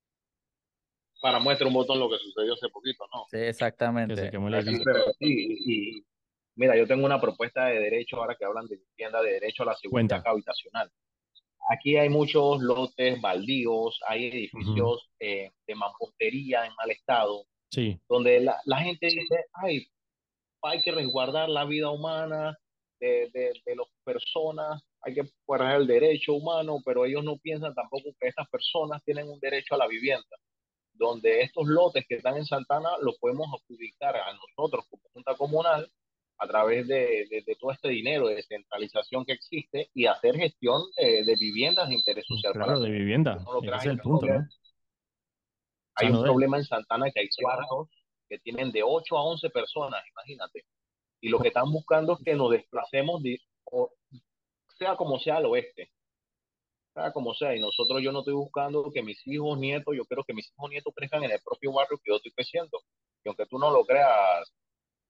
Para muestra un botón lo que sucedió hace poquito, ¿no? Sí, Que se exactamente. quemó el Así, edificio. pero sí, y mira, yo tengo una propuesta de derecho ahora que hablan de vivienda, de derecho a la seguridad Cuenta. habitacional. Aquí hay muchos lotes baldíos, hay Ujú. edificios eh, de mampostería en mal estado, Sí, donde la, la gente dice, ay, hay que resguardar la vida humana de, de, de las personas, hay que guardar el derecho humano, pero ellos no piensan tampoco que estas personas tienen un derecho a la vivienda, donde estos lotes que están en Santana los podemos adjudicar a nosotros como Junta Comunal a través de, de, de todo este dinero de descentralización que existe y hacer gestión de, de viviendas de interés social para claro, de todos. Que vivienda. no lo Ese crean, es hay el un punto, problema, ¿no? O sea, hay un no de... problema en Santana que hay cuartos que tienen de ocho a once personas, imagínate. Y lo que están buscando es que nos desplacemos, de, o sea como sea, al oeste, sea como sea. Y nosotros, yo no estoy buscando que mis hijos, nietos, yo quiero que mis hijos, nietos crezcan en el propio barrio que yo estoy creciendo. Y aunque tú no lo creas,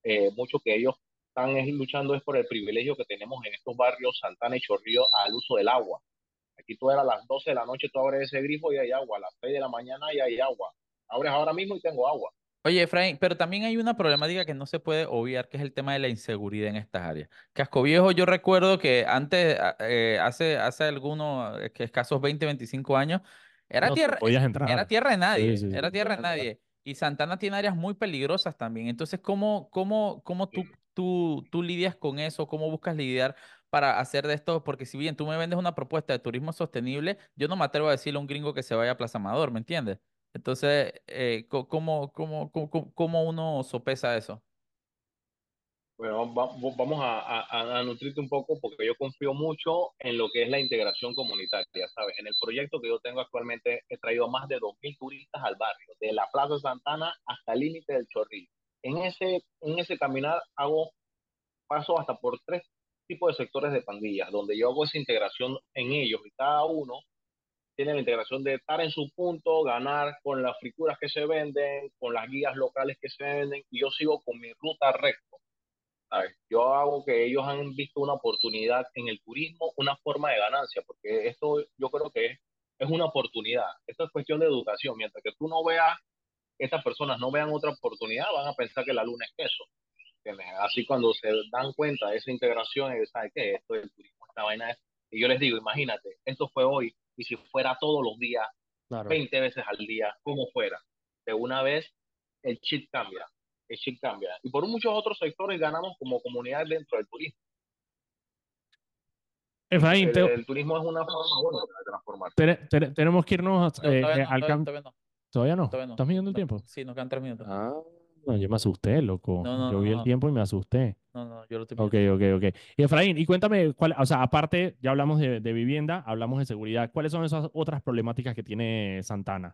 eh, mucho que ellos están es luchando es por el privilegio que tenemos en estos barrios Santana y Chorrillo al uso del agua. Aquí tú eras a las doce de la noche, tú abres ese grifo y hay agua, a las seis de la mañana y hay agua. Abres ahora mismo y tengo agua. Oye, Efraín, pero también hay una problemática que no se puede obviar, que es el tema de la inseguridad en estas áreas. Casco Viejo, yo recuerdo que antes, a- eh, hace, hace algunos, eh, que escasos veinte, veinticinco años, era No, tú tierra, es- podías era entrar. tierra de Sí, nadie, sí, era sí. tierra de nadie. Y Santana tiene áreas muy peligrosas también. Entonces, ¿cómo, cómo, cómo tú, tú, tú lidias con eso? ¿Cómo buscas lidiar para hacer de esto? Porque si bien tú me vendes una propuesta de turismo sostenible, yo no me atrevo a decirle a un gringo que se vaya a Plaza Amador, ¿me entiendes? Entonces, eh, co- ¿cómo, cómo, cómo, cómo- cómo uno sopesa eso? Bueno, va- va- vamos a, a, a nutrirte un poco porque yo confío mucho en lo que es la integración comunitaria, ¿sabes? En el proyecto que yo tengo actualmente he traído más de dos mil turistas al barrio, de la Plaza Santana hasta el límite del Chorrillo. En ese, en ese caminar hago paso hasta por tres tipos de sectores de pandillas, donde yo hago esa integración en ellos y cada uno tiene la integración de estar en su punto, ganar con las frituras que se venden, con las guías locales que se venden, y yo sigo con mi ruta recto. ¿Sabes? Yo hago que ellos han visto una oportunidad en el turismo, una forma de ganancia, porque esto yo creo que es, es una oportunidad. Esto es cuestión de educación. Mientras que tú no veas, estas personas no vean otra oportunidad, van a pensar que la luna es queso. ¿Entiendes? Así cuando se dan cuenta de esa integración, y ¿sabes qué? Esto del turismo, esta vaina es. Y yo les digo, imagínate, esto fue hoy, y si fuera todos los días, Claro. veinte veces al día, como fuera, de una vez el chip cambia, el chip cambia. Y por muchos otros sectores ganamos como comunidad dentro del turismo. Efraín, El, te- el turismo es una forma buena de transformarse. te- te- tenemos que irnos No, eh, todavía eh, no, al todavía, cam- todavía no, ¿Todavía no? todavía no. ¿Estás midiendo el No, tiempo? sí, nos quedan tres minutos. Ah, no, yo me asusté, loco. No, no, Yo no, vi el no, tiempo y me asusté. no, no, yo lo estoy Ok, viendo. ok, ok. Y Efraín, y cuéntame, cuál, o sea, aparte, ya hablamos de, de vivienda, hablamos de seguridad. ¿Cuáles son esas otras problemáticas que tiene Santana?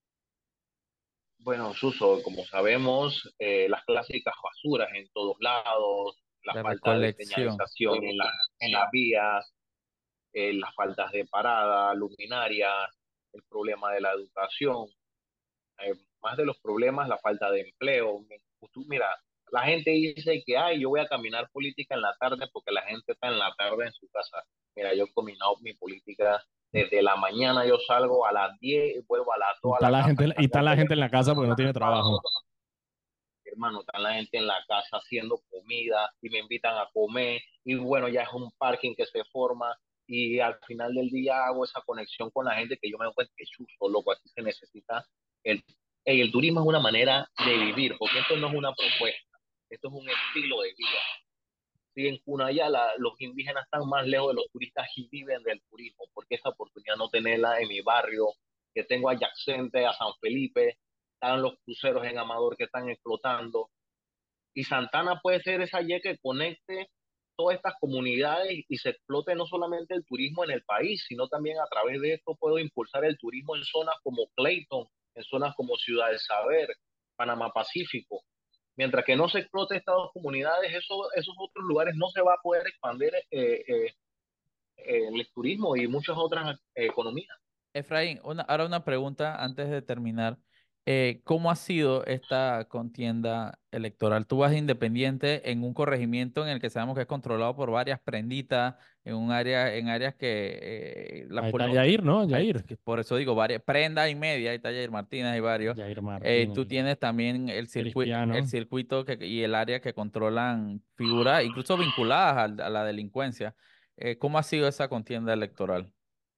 Bueno, Suso, como sabemos, eh, las clásicas basuras en todos lados, la La falta de recolección. señalización en, la, en las vías, eh, las faltas de parada, luminarias, el problema de la educación, eh, más de los problemas, la falta de empleo. Tú, mira, la gente dice que, ay, yo voy a caminar política en la tarde porque la gente está en la tarde en su casa. Mira, yo he combinado mi política desde la mañana, yo salgo a las diez y vuelvo a las Y dos a está la la casa gente, a y está cargar la gente en la casa porque no tiene teléfono. trabajo. Hermano, está la gente en la casa haciendo comida y me invitan a comer y bueno, ya es un parking que se forma y al final del día hago esa conexión con la gente que yo me doy cuenta que chuzo, loco, aquí se necesita el, ey, el turismo es una manera de vivir, porque esto no es una propuesta, esto es un estilo de vida. Si en Cunayala los indígenas están más lejos de los turistas y viven del turismo, porque esa oportunidad no tenerla en mi barrio, que tengo adyacente a San Felipe, están los cruceros en Amador que están explotando, y Santana puede ser esa Y que conecte todas estas comunidades y se explote no solamente el turismo en el país, sino también a través de esto puedo impulsar el turismo en zonas como Clayton, en zonas como Ciudad del Saber, Panamá Pacífico. Mientras que no se explote estas dos comunidades, eso, esos otros lugares no se va a poder expandir eh, eh, eh, el turismo y muchas otras eh, economías. Efraín, una, ahora una pregunta antes de terminar. Eh, ¿cómo ha sido esta contienda electoral? Tú vas independiente en un corregimiento en el que sabemos que es controlado por varias prenditas, en un área, en áreas que eh, la Ahí está poli- Yair, ¿no? hay- Yair. que por eso digo varias, prenda y media, ahí está Jair Martínez y varios. Yair Eh, tú Martínez, tienes también el circuito, el Cristiano. circuito que, y el área que controlan figuras, incluso vinculadas al- a la delincuencia. Eh, ¿cómo ha sido esa contienda electoral?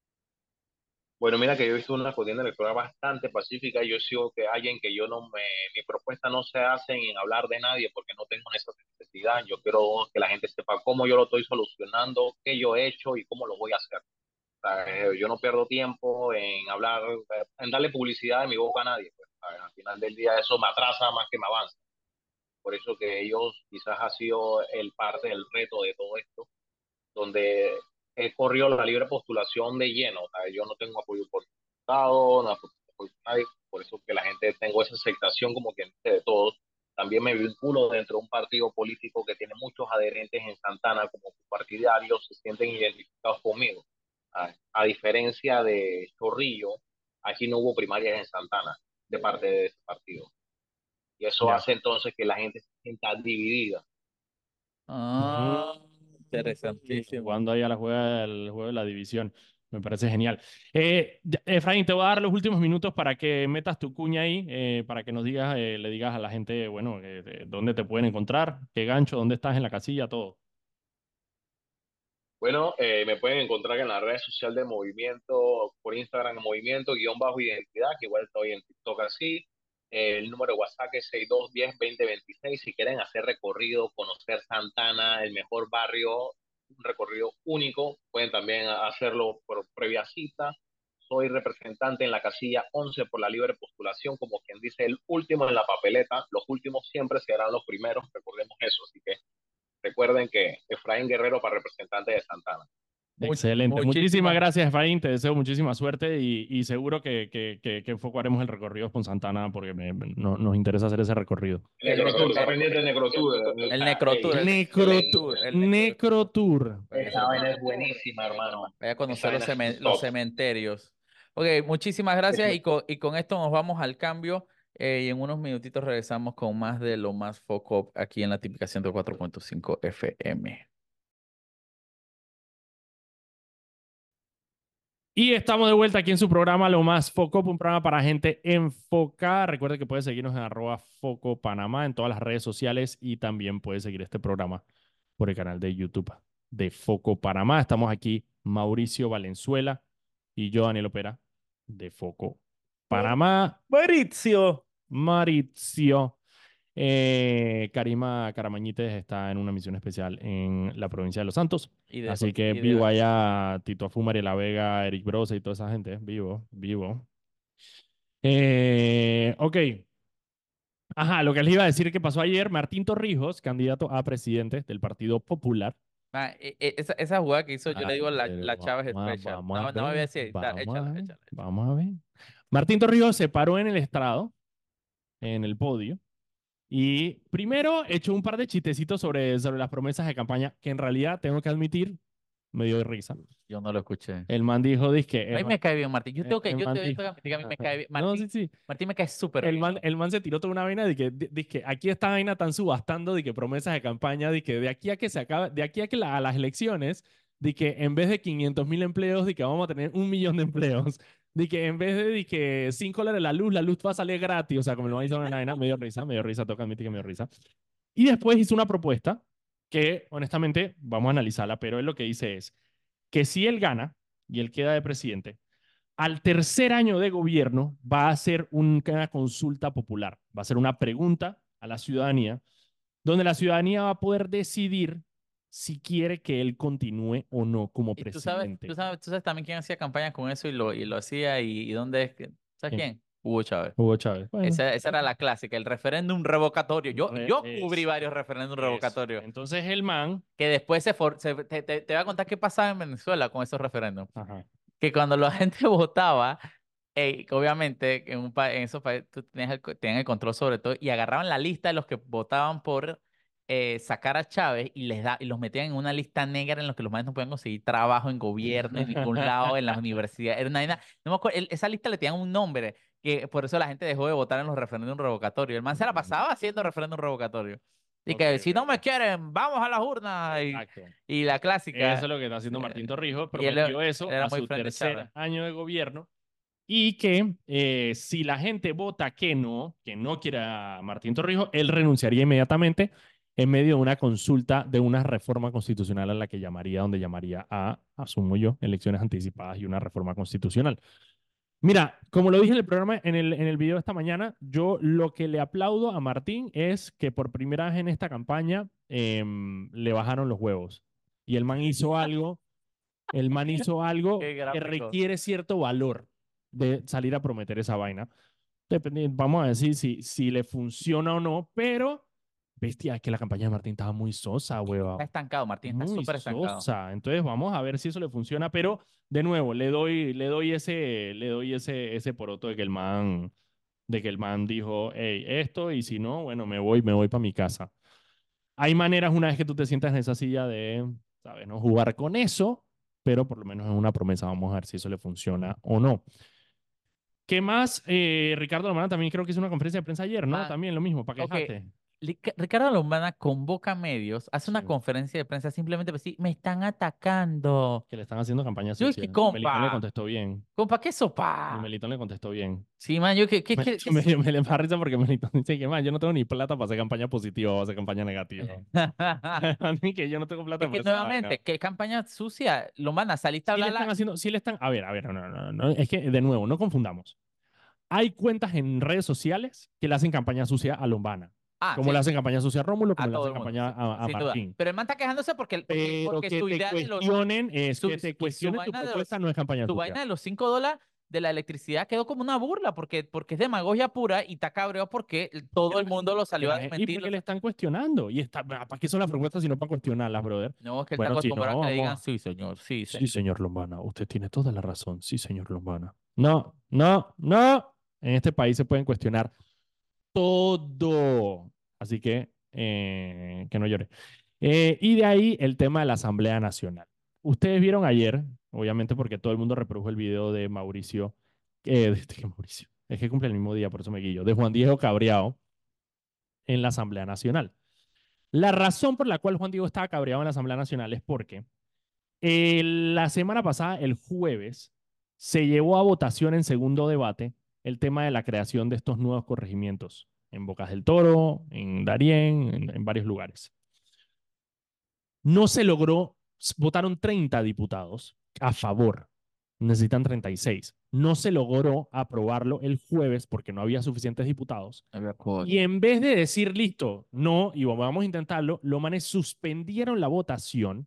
Bueno, mira que yo he visto una contienda electoral bastante pacífica. Yo sigo que alguien que yo no me, mi propuesta no se hace en hablar de nadie porque no tengo esa necesidad. Yo quiero que la gente sepa cómo yo lo estoy solucionando, qué yo he hecho y cómo lo voy a hacer. O sea, eh, yo no pierdo tiempo en hablar, eh, en darle publicidad de mi boca a nadie. Pues, ¿sabes? Al final del día eso me atrasa más que me avanza. Por eso que ellos quizás ha sido el parte del reto de todo esto donde he corrido la libre postulación de lleno. ¿Sabes? Yo no tengo apoyo por Estado, no apoyo por nadie, por eso que la gente tengo esa aceptación como que de todos. También me vinculo dentro de un partido político que tiene muchos adherentes en Santana como partidarios, se sienten identificados conmigo. A, a diferencia de Chorrillo, aquí no hubo primarias en Santana de parte de ese partido. Y eso Ya. hace entonces que la gente se sienta dividida. Ah, Mm, interesantísimo. Jugando ahí a la juega, el juego de la división. Me parece genial. Eh, ya- Efraín, te voy a dar los últimos minutos para que metas tu cuña ahí, eh, para que nos digas, eh, le digas a la gente, bueno, eh, de- dónde te pueden encontrar, qué gancho, dónde estás en la casilla, todo. Bueno, eh, me pueden encontrar en la red social de Movimiento, por Instagram, Movimiento, guión bajo identidad, que igual estoy en TikTok así. Eh, el número de WhatsApp es seis dos uno cero, dos cero dos seis. Si quieren hacer recorrido, conocer Santana, el mejor barrio, un recorrido único, pueden también hacerlo por previa cita. Soy representante en la casilla once por la libre postulación, como quien dice, el último en la papeleta. Los últimos siempre serán los primeros, recordemos eso. Así que recuerden que Efraín Guerrero para representante de Santana. Much- Excelente. Muchísimas muchísimas gracias, Efraín. Te deseo muchísima suerte y, y seguro que, que, que, que enfocaremos el recorrido con Santana porque me- me- no- nos interesa hacer ese recorrido. El El Necrotour, está necro- pendiente del Necrotour. O el sea, necrotour, ey, el Necrotour. necrotour, el necrotour. Necrotour. esa vaina es buenísima, hermano. Vaya a Esa conocer los, vaina cemen- es los top. cementerios. Ok, muchísimas gracias y con, y con esto nos vamos al cambio eh, y en unos minutitos regresamos con más de lo más foco aquí en la típica ciento cuatro punto cinco F M. Y estamos de vuelta aquí en su programa Lo Más Foco, un programa para gente enfocada. Recuerde que puede seguirnos en arroba Foco Panamá en todas las redes sociales y también puede seguir este programa por el canal de YouTube de Foco Panamá. Estamos aquí Mauricio Valenzuela y yo, Daniel Opera, de Foco Panamá. Mauricio. Mauricio. Eh, Karima Caramañites está en una misión especial en la provincia de Los Santos. Y de, Así que y de- vivo allá, Tito Afumari, La Vega, Eric Brose y toda esa gente. Vivo, vivo. Eh, ok. Ajá, lo que les iba a decir que pasó ayer, Martín Torrijos, candidato a presidente del Partido Popular. Ah, e- e- esa, esa jugada que hizo, yo le Ah, digo la, pero la Chávez vamos a, Special. vamos a No, no me voy a ver, decir, da- vamos a échala, ver, échala. vamos a ver. Martín Torrijos se paró en el estrado, en el podio, y primero echó un par de chistecitos sobre, sobre las promesas de campaña, que en realidad, tengo que admitir, me dio de risa. Yo no lo escuché. El man dijo, dizque... A mí el, me cae bien Martín. Yo el- tengo que, el yo man te, yo dijo- tengo que admitir que a mí me cae bien. No, Martín, sí, sí. Martín me cae súper El bien. man, el man se tiró toda una vaina de que, de, de que aquí esta vaina están subastando de que promesas de campaña, de que de aquí a que se acabe, de aquí a que la- a las elecciones, de que en vez de quinientos mil empleos, de que vamos a tener un millón de empleos, de que en vez de, de que cinco dólares la luz, la luz va a salir gratis, o sea, como lo van a decir una vaina, me dio risa, me dio risa, toca admitir que me dio risa. Y después hizo una propuesta que, honestamente, vamos a analizarla, pero él lo que dice es que si él gana y él queda de presidente, al tercer año de gobierno va a ser una consulta popular, va a ser una pregunta a la ciudadanía, donde la ciudadanía va a poder decidir si quiere que él continúe o no como Y tú sabes, presidente. tú sabes, tú sabes también quién hacía campaña con eso y lo, y lo hacía y, y dónde es que, ¿sabes quién? Hugo Chávez. Hugo Chávez. Bueno, Esa, esa era la clásica, el referéndum revocatorio. Yo, Re- yo eso, cubrí varios referéndums eso. revocatorios. Entonces el man, Que después se, for- se- te, te- te voy a contar qué pasaba en Venezuela con esos referéndums. ajá, Que cuando la gente votaba, eh, que obviamente en, un pa- en esos países tú tenías el, co- tenían el control sobre todo y agarraban la lista de los que votaban por eh, sacar a Chávez y les da, y los metían en una lista negra en los que los manes no podían conseguir trabajo en gobierno, en ningún lado, en las universidades. Era una vaina- no me acuerdo, el- esa lista le tenían un nombre, que por eso la gente dejó de votar en los referéndums revocatorios. El man se la pasaba haciendo referéndum revocatorio. Y que Ok, si no ok. me quieren, vamos a las urnas. Y, Exacto. y la clásica. Eso es lo que está haciendo Martín Torrijos, Y él prometió eso era a muy su frente a tercer Chávez. año de gobierno y que eh, si la gente vota que no, que no quiere a Martín Torrijos, él renunciaría inmediatamente en medio de una consulta de una reforma constitucional a la que llamaría, donde llamaría a, asumo yo, elecciones anticipadas y una reforma constitucional. Mira, como lo dije en el programa, en el, en el video de esta mañana, yo lo que le aplaudo a Martín es que por primera vez en esta campaña em, le bajaron los huevos. Y el man hizo algo, el man hizo algo Qué que gráfico. requiere cierto valor de salir a prometer esa vaina. Dependi- vamos a decir si, si le funciona o no, pero, bestia, es que la campaña de Martín estaba muy sosa, hueva. Está estancado, Martín, está Muy súper estancado. sosa. Entonces vamos a ver si eso le funciona, pero de nuevo, le doy, le doy ese, le doy ese, ese poroto de que el man, de que el man dijo, hey, esto, y si no, bueno, me voy, me voy para mi casa. Hay maneras una vez que tú te sientas en esa silla de, ¿sabes? No jugar con eso, pero por lo menos es una promesa. Vamos a ver si eso le funciona o no. ¿Qué más? Eh, Ricardo Lombana también creo que hizo una conferencia de prensa ayer, ¿no? Ah, También lo mismo, para ok. quejarte. Lic- Ricardo Lombana convoca medios, hace una Sí. conferencia de prensa simplemente para decir, me están atacando. Que le están haciendo campaña Yo sucia. dije, Y Melitón le compa, contestó bien. compa, ¿qué Y sopa? Melitón le contestó bien. Sí, man, yo que, que, Me, que, que me, me le da risa porque Melitón dice que, man, yo no tengo ni plata para hacer campaña positiva o hacer campaña negativa. A mí que yo no tengo plata Es por que esa vaina. nuevamente, ¿qué campaña sucia? Lombana, saliste a Sí le hablar están la... haciendo, sí le están, a ver, a ver, no, no, no, no, es que de nuevo, no confundamos. Hay cuentas en redes sociales que le hacen campaña sucia a Lombana. Ah, Como sí, le hacen campaña sucia a Rómulo, como a le todo hacen el mundo, campaña sí, a, a sin duda. Martín. Pero el man está quejándose porque, porque, Pero porque que su te idea de los... cuestionen, es Su, que te que su cuestionen tu vaina de los, propuesta no es campaña su sucia. vaina de los cinco dólares de la electricidad quedó como una burla porque, porque es demagogia pura y está cabreado porque todo el mundo lo Porque salió a la gen- Y desmentir. porque le están cuestionando. Y está, ¿para qué son las propuestas si no para cuestionarlas, brother? No, es que él está Bueno, si no, acostumbrado a que le digan vamos. sí, señor, sí, Sí, señor. señor Lombana, usted tiene toda la razón. Sí, señor Lombana. No, no, no. En este país se pueden cuestionar todo. Así que, eh, que no llore. Eh, y de ahí el tema de la Asamblea Nacional. Ustedes vieron ayer, obviamente porque todo el mundo reprodujo el video de Mauricio, eh, de, de Mauricio, es que cumple el mismo día, por eso me guillo, de Juan Diego Cabreado en la Asamblea Nacional. La razón por la cual Juan Diego estaba cabreado en la Asamblea Nacional es porque eh, la semana pasada, el jueves, se llevó a votación en segundo debate el tema de la creación de estos nuevos corregimientos en Bocas del Toro, en Darién, en, en varios lugares. No se logró, votaron treinta diputados a favor, necesitan treinta y seis. No se logró aprobarlo el jueves porque no había suficientes diputados. Y en vez de decir, listo, no, y vamos a intentarlo, los manes suspendieron la votación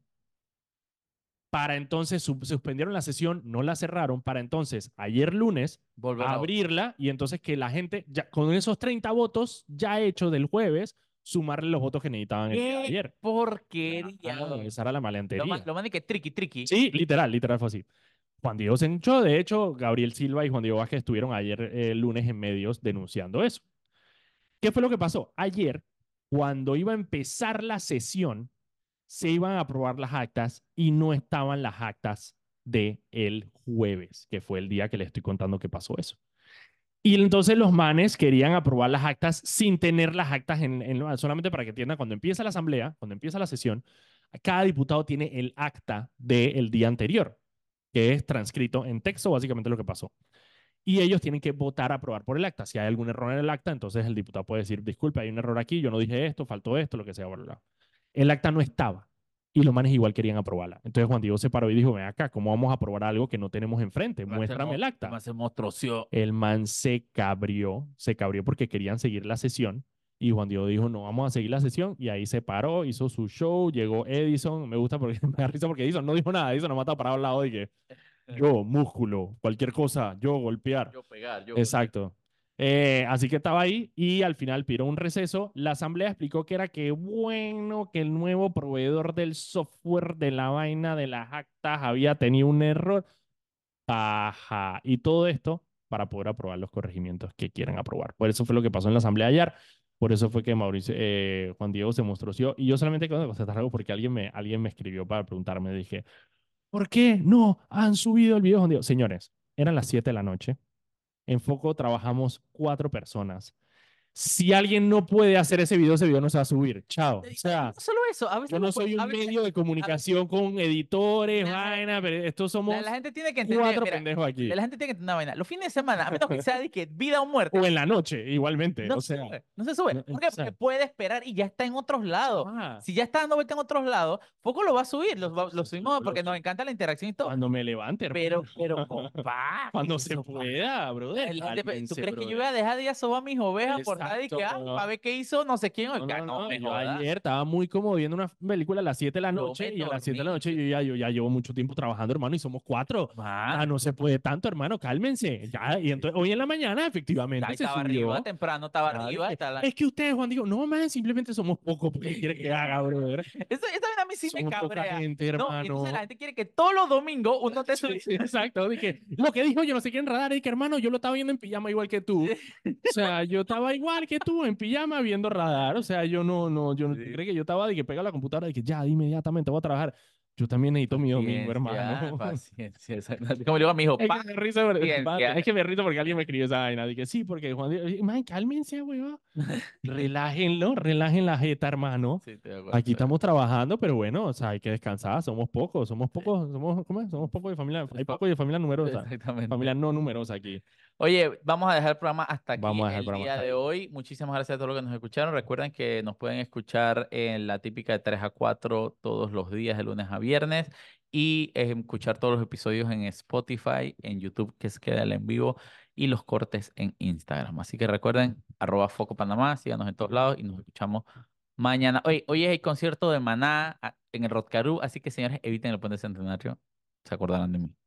para entonces, suspendieron la sesión, no la cerraron, para entonces, ayer lunes, Volver a... abrirla y entonces que la gente, ya, con esos treinta votos ya hechos del jueves, sumarle los votos que necesitaban el día de ¡Qué ayer. porquería! Ah, esa era la Lo man, malentería. lo man de que triqui, triqui. Sí, literal, literal fue así. Juan Diego se hinchó, de hecho, Gabriel Silva y Juan Diego Vázquez estuvieron ayer eh, lunes en medios denunciando eso. ¿Qué fue lo que pasó? Ayer, cuando iba a empezar la sesión, se iban a aprobar las actas y no estaban las actas de el jueves, que fue el día que les estoy contando que pasó eso. Y entonces los manes querían aprobar las actas sin tener las actas en, en solamente para que entiendan, cuando empieza la asamblea, cuando empieza la sesión, cada diputado tiene el acta del día anterior, que es transcrito en texto, básicamente lo que pasó. Y ellos tienen que votar a aprobar por el acta. Si hay algún error en el acta, entonces el diputado puede decir, disculpe, hay un error aquí, yo no dije esto, faltó esto, lo que sea, bla, bla, bla. El acta no estaba y los manes igual querían aprobarla. Entonces Juan Diego se paró y dijo, ven acá, ¿cómo vamos a aprobar algo que no tenemos enfrente? Muéstrame el acta. Se monstruoso. El man se cabrió, se cabrió porque querían seguir la sesión y Juan Diego dijo, no, vamos a seguir la sesión y ahí se paró, hizo su show, llegó Edison, me gusta porque me da risa porque Edison no dijo nada, Edison nomás estaba parado al lado y que yo, músculo, cualquier cosa, yo golpear. Yo pegar, yo Exacto. Eh, así que estaba ahí y al final pidió un receso. La asamblea explicó que era que bueno, que el nuevo proveedor del software de la vaina de las actas había tenido un error. Ajá. Y todo esto para poder aprobar los corregimientos que quieran aprobar. Por eso fue lo que pasó en la asamblea ayer. Por eso fue que Mauricio, eh, Juan Diego se mostró. Y yo solamente quiero constatar algo porque alguien me, alguien me escribió para preguntarme. Dije, ¿por qué no han subido el video de Juan Diego? Señores, eran las siete de la noche. En Foco trabajamos cuatro personas. Si alguien no puede hacer ese video, ese video no se va a subir. Chao. O sea, no solo eso, a veces yo no los- soy a un veces- medio de comunicación con editores, Nah, vaina, pero estos la, somos la gente tiene que entender, cuatro mira, pendejos aquí. la gente tiene que entender una vaina. Los fines de semana, a menos que sea de que vida o muerte, O en la noche, igualmente. no o se sea, sube, no se sube. no, ¿Por qué? o sea, Porque puede esperar y ya está en otros lados. ah, Si ya está dando vuelta en otros lados, poco lo va a subir. Los, va- los subimos lo porque nos subo. encanta la interacción y todo. cuando me levante, hermano. Pero, pero, compa, Cuando ¿qué se hizo, pa? pueda, brother. La gente, ¿tú Cálmense, crees que yo brother. voy a dejar de ir a sobar a mis ovejas por nadie que, ah, Exacto. para ver qué hizo no sé quién? No, Oiga, no, no, no. me Yo jodas. ayer estaba muy cómodo viendo una película a las siete de la Yo noche me y a las siete de la dormí. noche yo ya, yo ya llevo mucho tiempo trabajando, hermano, y somos cuatro. Man, Ah, no se puede tanto, hermano, cálmense. Ya, y entonces hoy en la mañana efectivamente ahí se estaba subió. arriba, temprano estaba Ah, arriba. dije, Está la... es que ustedes, Juan, digo, no, man, simplemente somos pocos. ¿Qué quiere que haga, brother? Eso, esa vaina a mí sí me Somos poca cabrea. gente, No, hermano. y entonces la gente quiere que todos los domingos uno te Sí, sube. sí, exacto. Dije, lo que dijo yo no sé qué en radar, es que hermano, yo lo estaba viendo en pijama igual que tú. O sea, yo estaba igual que tú en pijama viendo radar. O sea, yo no, no, yo no Sí. creo que yo estaba de que pega la computadora y que ya, de inmediatamente voy a trabajar. Yo también necesito mi domingo, Paciencia, hermano. paciencia. exacto. Como le digo a mi hijo, Es que me risa, porque- paciencia. es que me risa porque alguien me escribió esa vaina. Dije, sí, porque Juan Diego, man, cálmense, weón. Relájenlo, relajen la jeta, hermano. Sí, estoy de acuerdo, Aquí estoy de estamos trabajando, pero bueno, o sea, hay que descansar. Somos pocos, somos pocos, somos, ¿cómo es? Somos pocos de familia, hay acuerdo. pocos de familia numerosa, Exactamente. familia no numerosa aquí. Oye, vamos a dejar el programa hasta aquí Vamos a dejar el el programa día hasta de ahí. hoy. Muchísimas gracias a todos los que nos escucharon. Recuerden que nos pueden escuchar en la típica de tres a cuatro todos los días, de lunes a viernes, y eh, escuchar todos los episodios en Spotify, en YouTube, que es queda el en vivo, y los cortes en Instagram. Así que recuerden, arroba Foco Panamá, síganos en todos lados y nos escuchamos mañana. Oye, hoy es el concierto de Maná ah, en el Rotcarú, así que señores, eviten el puente centenario. Se acordarán de mí.